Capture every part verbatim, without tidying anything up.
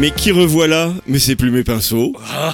Mais qui revoilà, mais c'est plus mes pinceaux.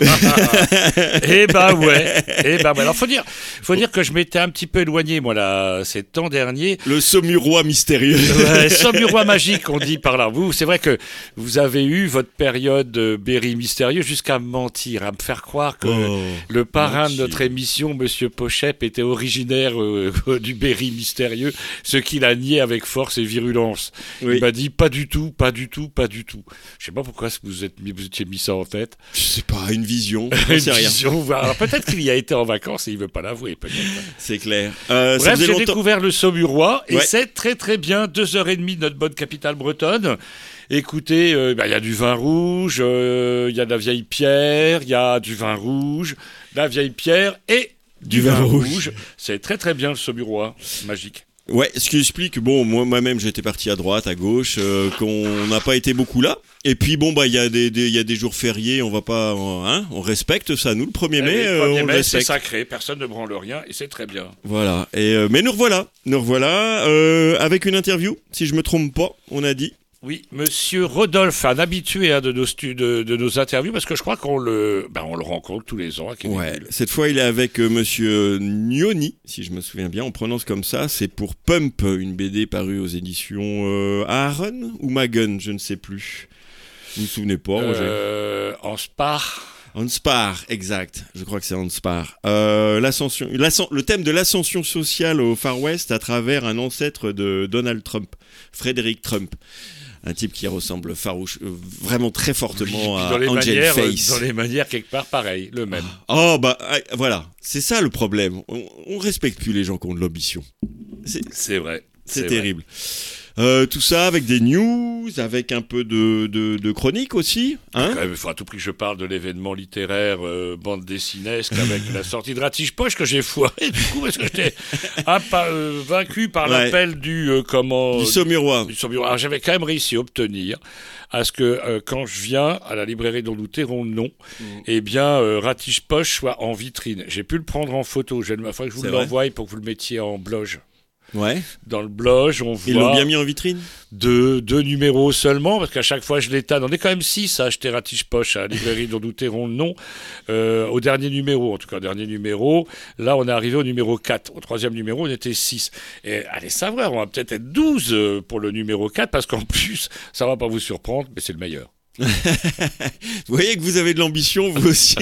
Eh ben ouais, eh ben ouais. Alors faut dire, faut dire que je m'étais un petit peu éloigné moi là, ces temps derniers. Le Saumurois mystérieux. Ouais, Saumurois magique, on dit par là. Vous, c'est vrai que vous avez eu votre période euh, Berry mystérieux jusqu'à mentir, à me faire croire que Oh, le parrain mentir. de notre émission, Monsieur Pochep, était originaire euh, du Berry mystérieux, ce qu'il a nié avec force et virulence. Oui. Il m'a dit pas du tout, pas du tout, pas du tout. Je sais pas pourquoi vous êtes mis, vous étiez mis ça en tête. Je sais pas, une vision. Une J'en sais rien. vision, alors peut-être qu'il y a été en vacances et il veut pas l'avouer, peut-être. C'est clair. Euh, ça Bref, faisait j'ai longtemps. découvert le Saumurois et Ouais. c'est très très bien. Deux heures et demie de notre bonne capitale bretonne. Écoutez, il euh, bah, y a du vin rouge, il euh, y a de la vieille pierre, il y a du vin rouge, de la vieille pierre et du, Du vin, vin rouge. rouge. C'est très très bien le Saumurois, magique. Ouais, ce qui explique, bon, moi, moi-même, j'étais parti à droite, à gauche, euh, qu'on n'a pas été beaucoup là. Et puis, bon, bah, il y a des, des, il y a des jours fériés, on va pas, euh, hein, on respecte ça, nous, le premier mai, Eh oui, euh, premier on le mai, c'est respecte. sacré, personne ne branle rien et c'est très bien. Voilà. Et, euh, mais nous revoilà, nous revoilà, euh, avec une interview, si je me trompe pas, on a dit. Oui, Monsieur Rodolphe, un habitué hein, de, nos stu- de, de nos interviews, parce que je crois qu'on le, ben, on le rencontre tous les ans à Québec. Ouais. Cette fois, il est avec euh, Monsieur Gnoni, si je me souviens bien, on prononce comme ça. C'est pour Pump, une B D parue aux éditions euh, Aaron ou Magun, je ne sais plus. Vous vous souvenez pas, Roger? Euh, en Spar. Anspar, exact. Je crois que c'est Anspar. Euh, l'ascension, l'ascen- le thème de l'ascension sociale au Far West à travers un ancêtre de Donald Trump, Frédéric Trump. Un type qui ressemble farouche, euh, vraiment très fortement Puis à dans les Angel manières, euh, Face. dans les manières quelque part pareil, le même. Oh bah ah, voilà, c'est ça le problème. On, on respecte plus les gens qui ont de l'ambition. C'est, C'est vrai. c'est vrai. terrible. Euh, tout ça avec des news, avec un peu de, de, de chronique aussi, hein. Quand même, il faut à tout prix que je parle de l'événement littéraire euh, bande dessinesque avec la sortie de Ratiche Poche que j'ai foiré du coup parce que j'étais un pas, euh, vaincu par Ouais. l'appel du euh, comment Du Saumurois. du Saumurois. Alors j'avais quand même réussi à obtenir à ce que euh, quand je viens à la librairie dont nous tairons le nom, Mm. eh bien euh, Ratiche Poche soit en vitrine. J'ai pu le prendre en photo. Je vais fois que je vous C'est vrai. l'envoie pour que vous le mettiez en bloge. Ouais. Dans le bloge, on Ils l'ont voit bien mis en vitrine. deux, deux numéros seulement, parce qu'à chaque fois je l'étale. On est quand même six à acheter Ratiche Poche à la librairie dont nous tairons le nom. Euh, au dernier numéro, en tout cas, au dernier numéro. Là, on est arrivé au numéro quatre. Au troisième numéro, on était six. Et allez savoir, on va peut-être être douze euh, pour le numéro quatre, parce qu'en plus, ça va pas vous surprendre, mais c'est le meilleur. Vous voyez que vous avez de l'ambition, vous aussi.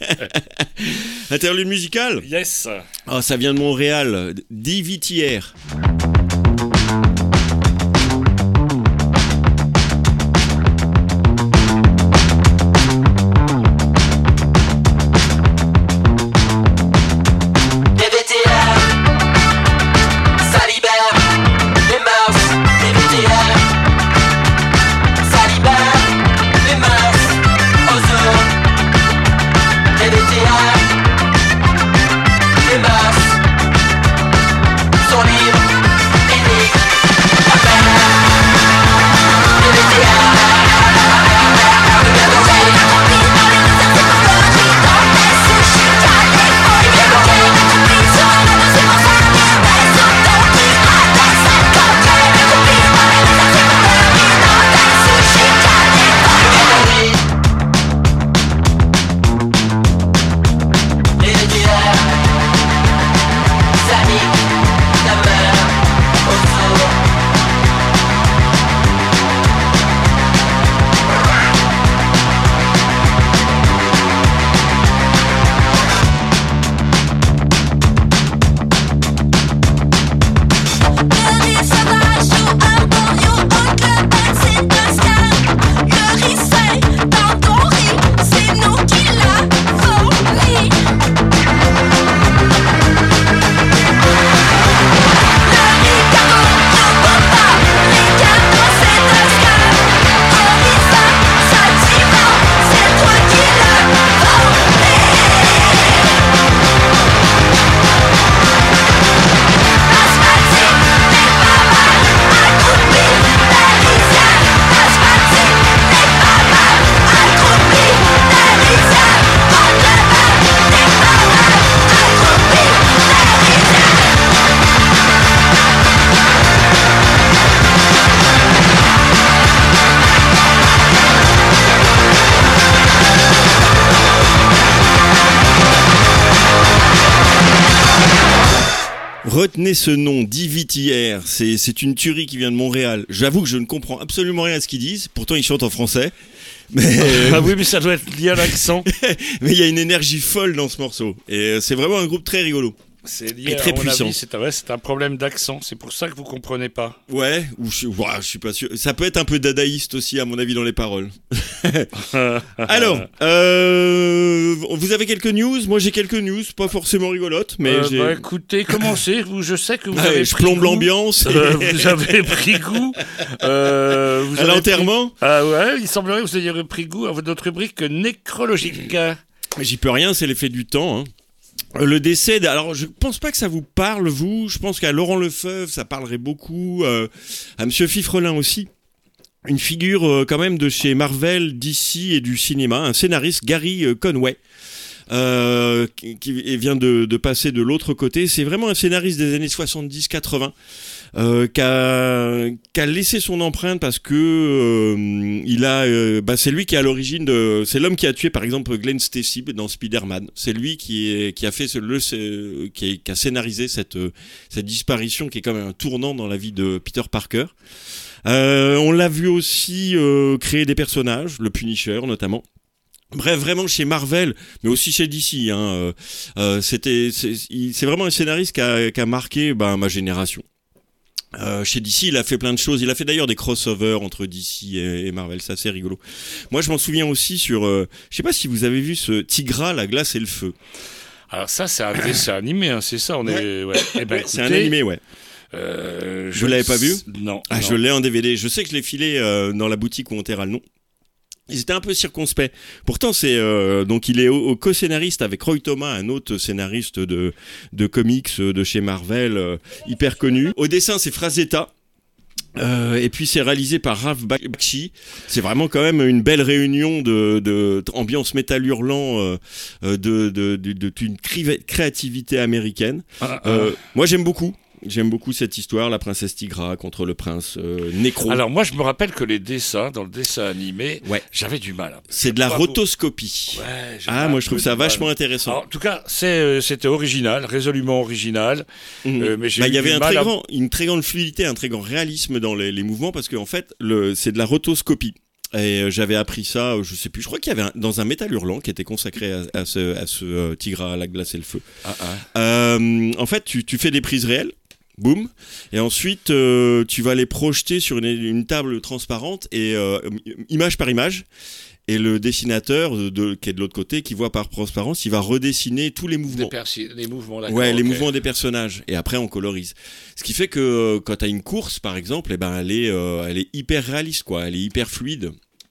Interlude musical. Yes. Oh, ça vient de Montréal. Divitière. D V T R, ça libère les mœurs. D V T R, ça libère les mœurs. Ozone. D V T R, les mœurs sont libres. Retenez ce nom, D V T R, c'est, c'est une tuerie qui vient de Montréal. J'avoue que je ne comprends absolument rien à ce qu'ils disent, pourtant ils chantent en français. Mais... ah oui, mais ça doit être lié à l'accent. mais il y a une énergie folle dans ce morceau, et c'est vraiment un groupe très rigolo. C'est lié, et très à mon puissant. avis, c'est, ouais, c'est un problème d'accent, c'est pour ça que vous comprenez pas. Ouais, ou je, ouais, je suis pas sûr. Ça peut être un peu dadaïste aussi, à mon avis, dans les paroles. Alors, euh, vous avez quelques news? Moi, j'ai quelques news, pas forcément rigolotes, mais euh, j'ai... bah, écoutez, commencez. Vous, je sais que vous ah, avez je pris plombe goût. l'ambiance. Euh, vous avez pris goût. Euh, vous à avez l'enterrement pris... Ah ouais, il semblerait que vous ayez pris goût à votre rubrique nécrologique. J'y peux rien, c'est l'effet du temps, hein. Le décès, d'... alors je pense pas que ça vous parle, vous. Je pense qu'à Laurent Lefebvre, ça parlerait beaucoup. Euh, à Monsieur Fifrelin aussi. Une figure euh, quand même de chez Marvel, D C et du cinéma. Un scénariste, Gary euh, Conway. Euh, qui, qui vient de, de passer de l'autre côté. C'est vraiment un scénariste des années soixante-dix quatre-vingts. Euh, qui a, qui a laissé son empreinte parce que euh, il a, euh, bah c'est lui qui est à l'origine de, c'est l'homme qui a tué par exemple Glenn Stacy dans Spider-Man. C'est lui qui est, qui a fait ce, le, qui, est, qui a scénarisé cette, cette disparition qui est quand même un tournant dans la vie de Peter Parker. Euh, on l'a vu aussi euh, créer des personnages, le Punisher notamment. Bref, vraiment chez Marvel, mais aussi chez D C. Hein, euh, euh, c'était, c'est, c'est vraiment un scénariste qui a, qui a marqué bah, ma génération. Euh, chez D C, il a fait plein de choses. Il a fait d'ailleurs des crossovers entre D C et, et Marvel. C'est assez rigolo. Moi, je m'en souviens aussi sur... Euh, je sais pas si vous avez vu ce Tigra, la glace et le feu. Alors ça, c'est un dessin animé, hein, c'est ça. On ouais. est. Ouais. Eh ben, ouais, c'est un écoutez, animé, ouais. Euh, je vous l'avais pas vu? Non. Ah, non. je l'ai en D V D. Je sais que je l'ai filé euh, dans la boutique où on taira le nom. Ils étaient un peu circonspects. Pourtant, c'est euh, donc il est au, au co-scénariste avec Roy Thomas, un autre scénariste de de comics de chez Marvel, euh, hyper connu. Au dessin, c'est Frazetta. Euh, et puis c'est réalisé par Ralph Bakshi. C'est vraiment quand même une belle réunion de, de, de ambiance métal hurlant, euh, de, de, de, de, d'une créativité américaine. Ah, ah. Euh, moi, j'aime beaucoup. J'aime beaucoup cette histoire, la princesse Tigra contre le prince euh, Nécro. Alors moi je me rappelle que les dessins, dans le dessin animé, ouais. j'avais du mal. C'est de la rotoscopie. Ouais, ah moi je trouve ça vachement intéressant. Alors, en tout cas, c'est, euh, c'était original, résolument original. Mmh. Euh, mais j'ai bah, il y avait un très à... grand, une très grande fluidité, un très grand réalisme dans les, les mouvements parce qu'en fait le, c'est de la rotoscopie. Et j'avais appris ça, je sais plus, je crois qu'il y avait un, dans un métal hurlant qui était consacré à, à ce, à ce euh, Tigre à la glace et le feu. Ah, ah. Euh, en fait, tu, tu fais des prises réelles. Boum, et ensuite euh, tu vas les projeter sur une, une table transparente et euh, image par image, et le dessinateur de, de, qui est de l'autre côté, qui voit par transparence, il va redessiner tous les mouvements. Des persi- les mouvements, d'accord. Ouais, les okay. mouvements des personnages, et après on colorise. Ce qui fait que euh, quand t'as une course, par exemple, eh ben elle est, euh, elle est hyper réaliste, quoi. Elle est hyper fluide.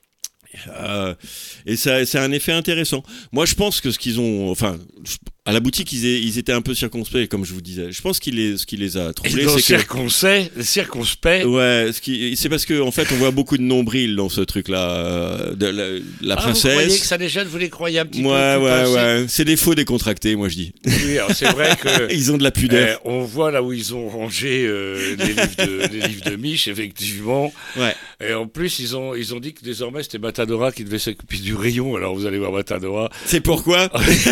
Euh, et ça, c'est un effet intéressant. Moi, je pense que ce qu'ils ont, enfin, à la boutique, ils, est, ils étaient un peu circonspects, comme je vous disais. Je pense qu'il les, ce qui les a troublés, c'est circonspect, que circonspect. Ouais, ce qui, c'est parce que en fait, on voit beaucoup de nombrils dans ce truc-là, euh, de la, la ah, princesse. Vous croyez que ça, les jeunes, vous les croyez un petit ouais, peu. Ouais, ouais, ouais. C'est des faux décontractés, moi je dis. Oui, alors c'est vrai que ils ont de la pudeur. Eh, on voit là où ils ont rangé euh, les, livres de, les livres de Mich, effectivement. Ouais. Et en plus, ils ont, ils ont dit que désormais c'était Matadora qui devait s'occuper du rayon. Alors vous allez voir Matadora. C'est pourquoi.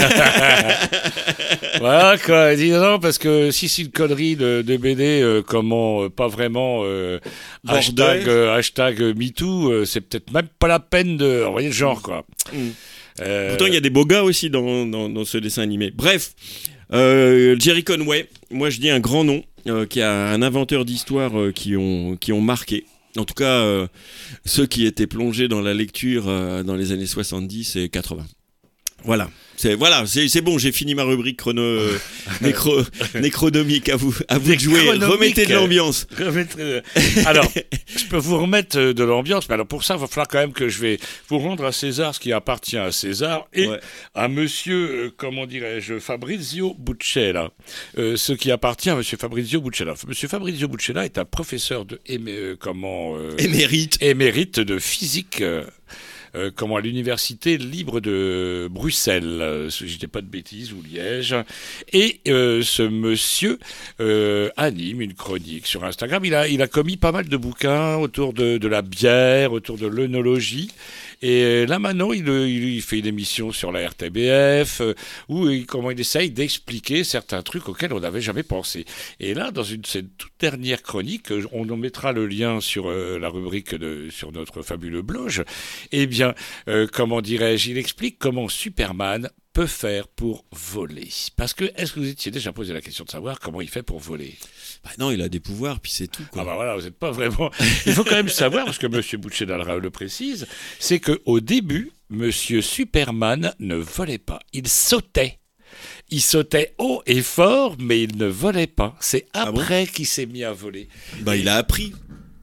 Voilà quoi, dis non parce que si c'est une connerie de, de B D, euh, comment euh, pas vraiment euh, hashtag euh, hashtag MeToo, euh, c'est peut-être même pas la peine de, vous voyez le genre quoi. Mm. Euh... Pourtant il y a des beaux gars aussi dans dans, dans ce dessin animé. Bref, euh, Jerry Conway, moi je dis un grand nom, euh, qui a un inventeur d'histoires euh, qui ont qui ont marqué. En tout cas, euh, ceux qui étaient plongés dans la lecture euh, dans les années soixante-dix et quatre-vingts. Voilà. C'est, voilà, c'est, c'est bon, j'ai fini ma rubrique chrono, euh, nécro, nécronomique, à vous, à vous de jouer, remettez de l'ambiance. Alors, je peux vous remettre de l'ambiance, mais alors pour ça, il va falloir quand même que je vais vous rendre à César ce qui appartient à César et ouais. à monsieur, euh, comment dirais-je, Fabrizio Buccella. Euh, ce qui appartient à monsieur Fabrizio Buccella. Monsieur Fabrizio Buccella est un professeur de, émé, euh, comment, euh, émérite. émérite de physique, euh, Euh, comment à l'université libre de Bruxelles, euh, si je dis pas de bêtises, ou Liège. Et euh, ce monsieur euh, anime une chronique sur Instagram. Il a, il a commis pas mal de bouquins autour de, de la bière, autour de l'œnologie. Et là maintenant, il, il, il fait une émission sur la R T B F euh, où il, comment il essaye d'expliquer certains trucs auxquels on n'avait jamais pensé. Et là, dans une cette toute dernière chronique, on en mettra le lien sur euh, la rubrique de, sur notre fabuleux blog. Eh bien, euh, comment dirais-je, il explique comment Superman peut faire pour voler. Parce que, est-ce que vous étiez déjà posé la question de savoir comment il fait pour voler ? Bah non, il a des pouvoirs, puis c'est tout, quoi. Ah bah voilà, vous n'êtes pas vraiment... Il faut quand même savoir, parce que M. Buchenal le précise, c'est qu'au début, M. Superman ne volait pas. Il sautait. Il sautait haut et fort, mais il ne volait pas. C'est après ah bon qu'il s'est mis à voler. Bah il a appris.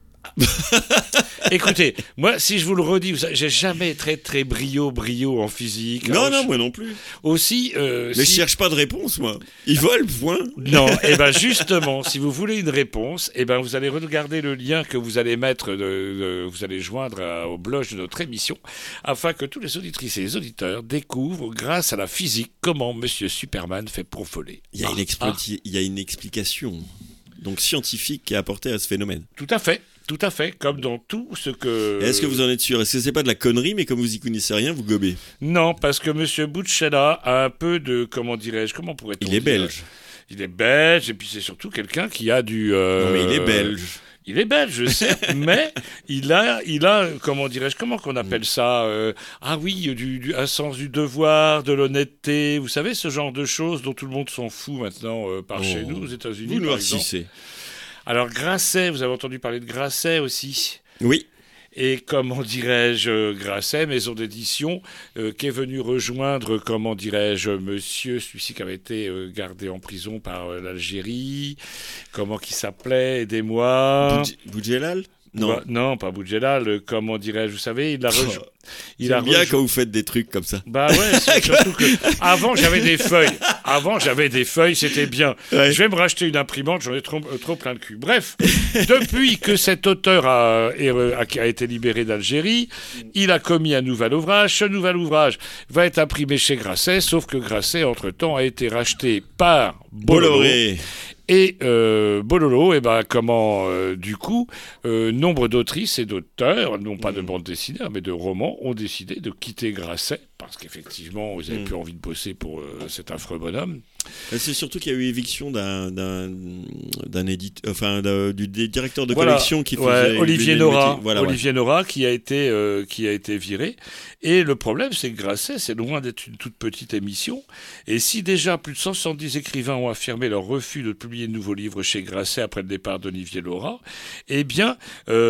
Écoutez, moi, si je vous le redis, vous savez, j'ai jamais été très, très brio, brio en physique. Non, Alors, non, je... moi non plus. Aussi, euh, mais si... je cherche pas de réponse, moi. Ils volent, point. Non, et ben justement, si vous voulez une réponse, et ben vous allez regarder le lien que vous allez mettre, de, de, vous allez joindre à, au blog de notre émission, afin que tous les auditrices et les auditeurs découvrent, grâce à la physique, comment Monsieur Superman fait pour voler. Il y a, ah, une, explo- ah. il y a une explication, donc scientifique, qui est apportée à ce phénomène. Tout à fait. Tout à fait, comme dans tout ce que... Est-ce que vous en êtes sûr ? Est-ce que c'est pas de la connerie, mais comme vous y connaissez rien, vous gobez ? Non, parce que M. Buchela a un peu de... Comment dirais-je ? Comment pourrait-on Il est dire ? belge. Il est belge, et puis c'est surtout quelqu'un qui a du... Euh... Non, mais il est belge. Il est belge, je sais, mais il a, il a, comment dirais-je, comment qu'on appelle ça euh, Ah oui, du, du, un sens du devoir, de l'honnêteté, vous savez, ce genre de choses dont tout le monde s'en fout maintenant euh, par oh. chez nous, aux États-Unis. Vous noircissez. Alors Grasset, vous avez entendu parler de Grasset aussi ? Oui. Et comment dirais-je, Grasset, maison d'édition, euh, qui est venu rejoindre, comment dirais-je, monsieur, celui-ci qui avait été euh, gardé en prison par euh, l'Algérie, comment qui s'appelait, aidez-moi. Boudjelal ? Non. Bah, non, pas Boudjelal, comment dirais-je, vous savez, il a rejoint... Il J'aime bien rejo... quand vous faites des trucs comme ça. Bah ouais, c'est surtout que avant j'avais des feuilles. Avant j'avais des feuilles, c'était bien. Ouais. Je vais me racheter une imprimante, j'en ai trop, euh, trop plein de cul. Bref, depuis que cet auteur a, a, a été libéré d'Algérie, il a commis un nouvel ouvrage. Ce nouvel ouvrage va être imprimé chez Grasset, sauf que Grasset, entre-temps, a été racheté par Bolloré. Et euh, Bololo, et ben comment euh, du coup, euh, nombre d'autrices et d'auteurs, non pas de bande dessinée, mais de romans, ont décidé de quitter Grasset parce qu'effectivement, vous n'avez mmh. plus envie de bosser pour euh, cet affreux bonhomme. C'est surtout qu'il y a eu éviction d'un d'un, d'un éditeur, enfin d'un, du directeur de voilà. collection qui faisait ouais, Olivier Nora, voilà, Olivier ouais. Nora qui a été euh, qui a été viré. Et le problème, c'est que Grasset, c'est loin d'être une toute petite émission. Et si déjà plus de cent soixante-dix écrivains ont affirmé leur refus de publier de nouveaux livres chez Grasset après le départ d'Olivier Nora, eh bien,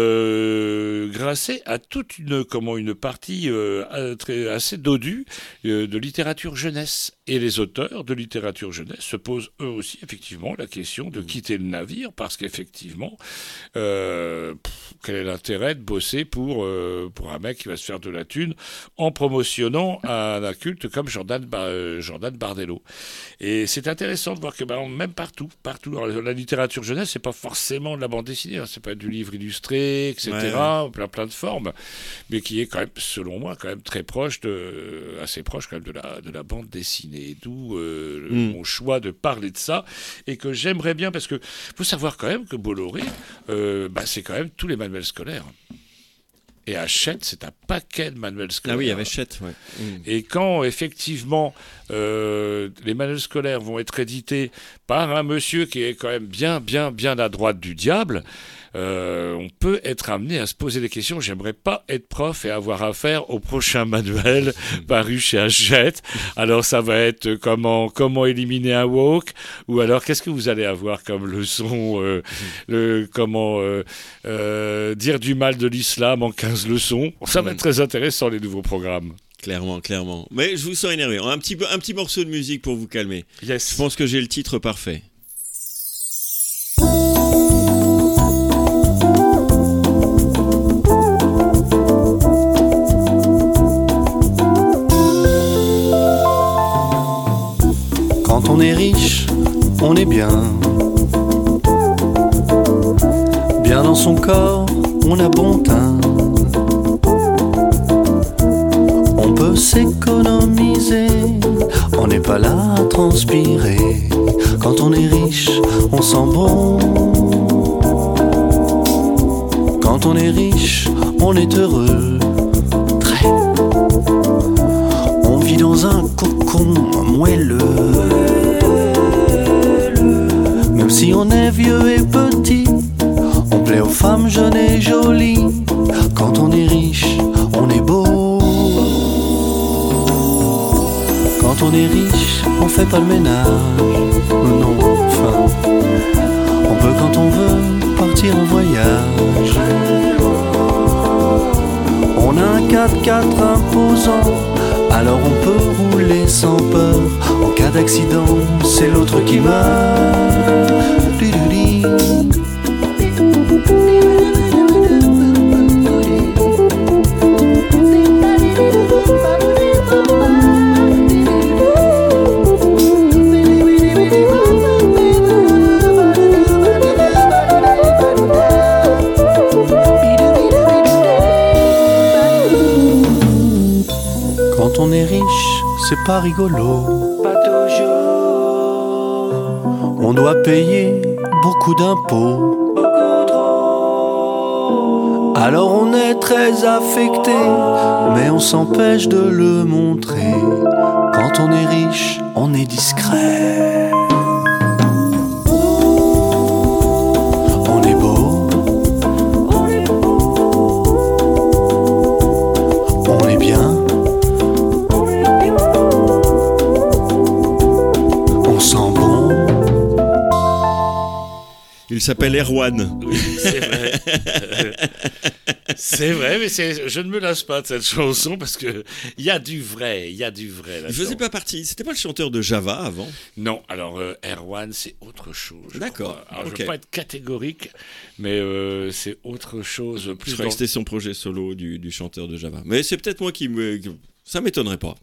euh, Grasset a toute une comment une partie euh, très, assez dodue euh, de littérature jeunesse. Et les auteurs de littérature jeunesse se posent eux aussi effectivement la question de quitter le navire parce qu'effectivement, euh, pff, quel est l'intérêt de bosser pour, euh, pour un mec qui va se faire de la thune en promotionnant un inculte comme Jordan, euh, Jordan Bardella. Et c'est intéressant de voir que bah, même partout, partout, alors, la littérature jeunesse, c'est pas forcément de la bande dessinée, hein, c'est pas du livre illustré, et cetera, ouais. plein plein de formes, mais qui est quand même, selon moi, quand même très proche de, assez proche quand même de la, de la bande dessinée. Et d'où euh, mm. mon choix de parler de ça et que j'aimerais bien parce que faut savoir quand même que Bolloré euh, bah, c'est quand même tous les manuels scolaires et Hachette c'est un paquet de manuels scolaires. Ah oui, il y avait Hachette, ouais. Mm. Et quand effectivement euh, les manuels scolaires vont être édités par un monsieur qui est quand même bien bien bien à droite du diable, Euh, on peut être amené à se poser des questions. J'aimerais pas être prof et avoir affaire au prochain manuel paru chez Hachette. Alors ça va être comment comment éliminer un woke, ou alors qu'est-ce que vous allez avoir comme leçon euh, le comment euh, euh, dire du mal de l'islam en quinze leçons. Ça va être très intéressant les nouveaux programmes. Clairement, clairement. Mais je vous sens énervé. Un petit peu, un petit morceau de musique pour vous calmer. Yes. Je pense que j'ai le titre parfait. Quand on est riche, on est bien. Bien dans son corps, on a bon teint. On peut s'économiser, on n'est pas là à transpirer. Quand on est riche, on sent bon. Quand on est riche, on est heureux, très. dans un cocon moelleux. Même si on est vieux et petit, on plaît aux femmes jeunes et jolies. Quand on est riche, on est beau. Quand on est riche, on fait pas le ménage. Non, enfin, on peut quand on veut partir en voyage. On a un quatre-quatre imposant, alors on peut rouler sans peur. En cas d'accident, c'est l'autre qui meurt. Du-du-di. Quand on est riche, c'est pas rigolo. Pas toujours. On doit payer beaucoup d'impôts. Beaucoup trop. Alors on est très affecté, mais on s'empêche de le montrer. Quand on est riche, on est discret. On est beau. On est bien. Il s'appelle Erwan. Oui, c'est vrai. C'est vrai, mais c'est, je ne me lasse pas de cette chanson parce que il y a du vrai, il y a du vrai là-dedans. Il faisait pas partie. C'était pas le chanteur de Java avant? Non, alors euh, Erwan, c'est autre chose. D'accord. Alors okay. je veux pas être catégorique, mais euh, c'est autre chose. Plus je croyais dans... que c'était son projet solo du, du chanteur de Java. Mais c'est peut-être moi qui me, ça m'étonnerait pas.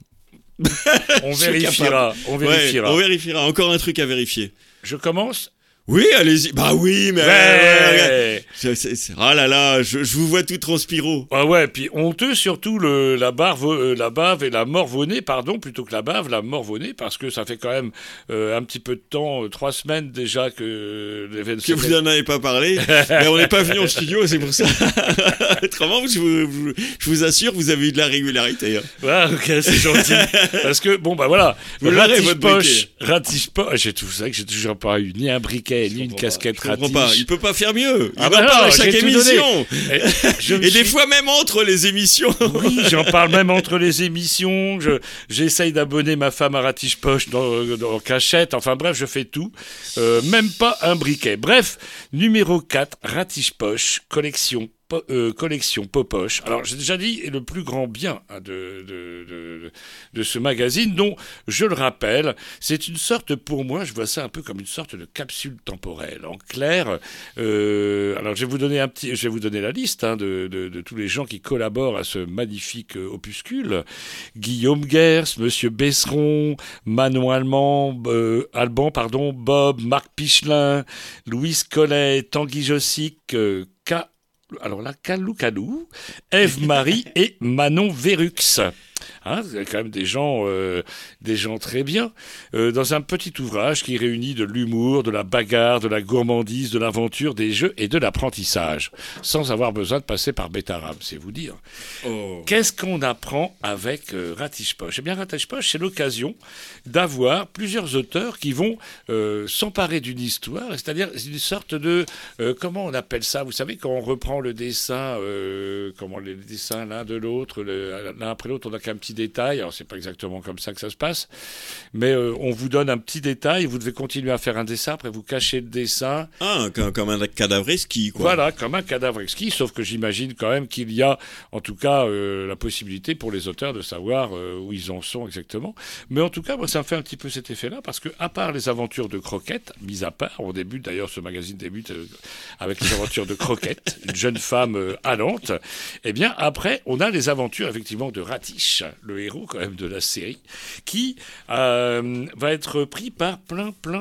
On vérifiera. On vérifiera. Ouais, on vérifiera. Encore un truc à vérifier. Je commence. Oui, allez-y. Bah oui, mais... Ouais. Ouais, c'est, c'est, c'est... Ah là là, je, je vous vois tout transpiro. Ah ouais, puis honteux surtout le, la, barve, euh, la bave et la morvonnée, pardon, plutôt que la bave, la morvonnée, parce que ça fait quand même euh, un petit peu de temps, euh, trois semaines déjà que euh, l'événement... Que vous n'en avez pas parlé, mais on n'est pas venu en studio, c'est pour ça. Autrement, je vous, vous, je vous assure, vous avez eu de la régularité. Hein. Ouais, ok, c'est gentil. Parce que, bon, bah voilà, vous l'aurez, votre poche, ratiche poche, j'ai tout ça, que j'ai toujours pas eu ni un briquet, ni une casquette ratiche. Pas. Il peut pas faire mieux. Il ah en bah parle non, à chaque émission. Et, je et des suis... fois même entre les émissions. Oui, j'en parle même entre les émissions. Je, j'essaye d'abonner ma femme à Ratiche Poche dans, dans cachette. Enfin bref, je fais tout. Euh, même pas un briquet. Bref, numéro quatre, Ratiche Poche, collection. Po, euh, collection Popoche. Alors j'ai déjà dit le plus grand bien hein, de, de, de, de ce magazine dont, je le rappelle, c'est une sorte, pour moi, je vois ça un peu comme une sorte de capsule temporelle. En clair, euh, alors je vais vous donner un petit, je vais vous donner la liste hein, de, de, de tous les gens qui collaborent à ce magnifique euh, opuscule. Guillaume Gers, Monsieur Besseron, Manon Allemand, euh, Alban, pardon, Bob, Marc Pichelin, Louise Collet, Tanguy Jossic, euh, K. Alors là, Kalou Kalou, Ève-Marie et Manon Vérux. Hein, c'est quand même des gens, euh, des gens très bien, euh, dans un petit ouvrage qui réunit de l'humour, de la bagarre, de la gourmandise, de l'aventure, des jeux et de l'apprentissage, sans avoir besoin de passer par Bétarab, c'est vous dire. Oh. Qu'est-ce qu'on apprend avec euh, Ratiche Poche ? Eh bien, Ratiche Poche, c'est l'occasion d'avoir plusieurs auteurs qui vont euh, s'emparer d'une histoire, c'est-à-dire une sorte de, euh, comment on appelle ça ? Vous savez, quand on reprend le dessin, euh, comment les dessins l'un de l'autre, le, l'un après l'autre, on a qu'un petit détail, alors c'est pas exactement comme ça que ça se passe, mais euh, on vous donne un petit détail, vous devez continuer à faire un dessin, après vous cachez le dessin. Ah, comme, comme un cadavre exquis, quoi. Voilà, comme un cadavre exquis, sauf que j'imagine quand même qu'il y a, en tout cas, euh, la possibilité pour les auteurs de savoir euh, où ils en sont exactement. Mais en tout cas, moi, ça me fait un petit peu cet effet-là, parce que à part les aventures de Croquette, mis à part, on débute, d'ailleurs, ce magazine débute euh, avec les aventures de Croquette, une jeune femme euh, allante, eh bien, après, on a les aventures, effectivement, de Ratiche, le héros quand même de la série, qui euh, va être pris par plein plein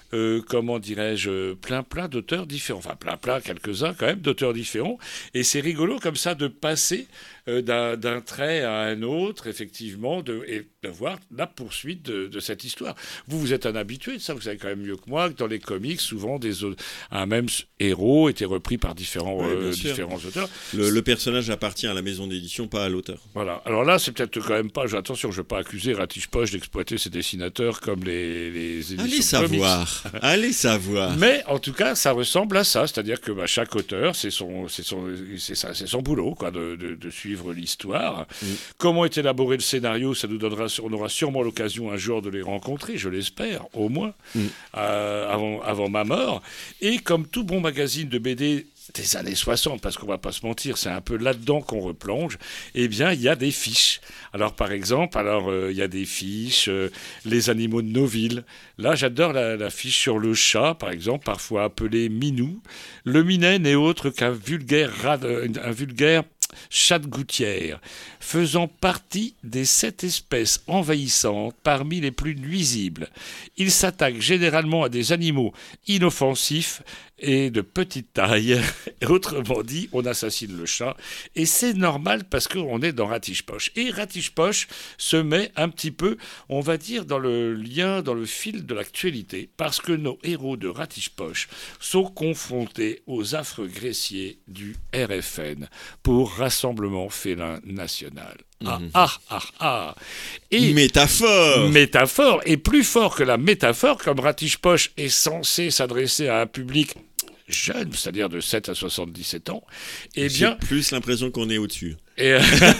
euh, comment dirais-je, plein plein d'auteurs différents, enfin plein plein, quelques-uns quand même, d'auteurs différents. Et c'est rigolo comme ça de passer euh, d'un, d'un trait à un autre, effectivement, de, et de voir la poursuite de, de cette histoire. Vous, vous êtes un habitué de ça, vous savez quand même mieux que moi que dans les comics, souvent des, un même héros était repris par différents, Oui, euh, différents auteurs. Le, le personnage appartient à la maison d'édition, pas à l'auteur. Voilà. Alors là, c'est peut-être quand même pas. Attention, je ne veux pas accuser Ratiche Poche d'exploiter ses dessinateurs comme les, les éditions Allez de savoir. Allez savoir. Mais en tout cas, ça ressemble à ça, c'est-à-dire que bah, chaque auteur, c'est son, c'est son, c'est ça, c'est son boulot, quoi, de, de, de suivre l'histoire. Mm. Comment est élaboré le scénario, ça nous donnera, on aura sûrement l'occasion un jour de les rencontrer, je l'espère, au moins, mm. euh, avant, avant ma mort. Et comme tout bon magazine de B D des années soixante, parce qu'on va pas se mentir, c'est un peu là-dedans qu'on replonge, eh bien, il y a des fiches. Alors, par exemple, alors il euh, y a des fiches, euh, les animaux de nos villes. Là, j'adore la, la fiche sur le chat, par exemple, parfois appelé Minou. Le Minet n'est autre qu'un vulgaire, rad, un vulgaire chat de gouttière, faisant partie des sept espèces envahissantes parmi les plus nuisibles. Il s'attaque généralement à des animaux inoffensifs et de petite taille. Autrement dit, on assassine le chat. Et c'est normal parce qu'on est dans Ratiche Poche. Et Ratiche Poche se met un petit peu, on va dire, dans le lien, dans le fil de l'actualité, parce que nos héros de Ratiche Poche sont confrontés aux affreux graissiers du R F N pour Rassemblement Félin National. Ah, mmh. ah, ah, ah. Et métaphore Métaphore. Et plus fort que la métaphore, comme Ratiche Poche est censé s'adresser à un public jeune, c'est-à-dire de sept à soixante-dix-sept ans, eh bien... J'ai plus l'impression qu'on est au-dessus. Et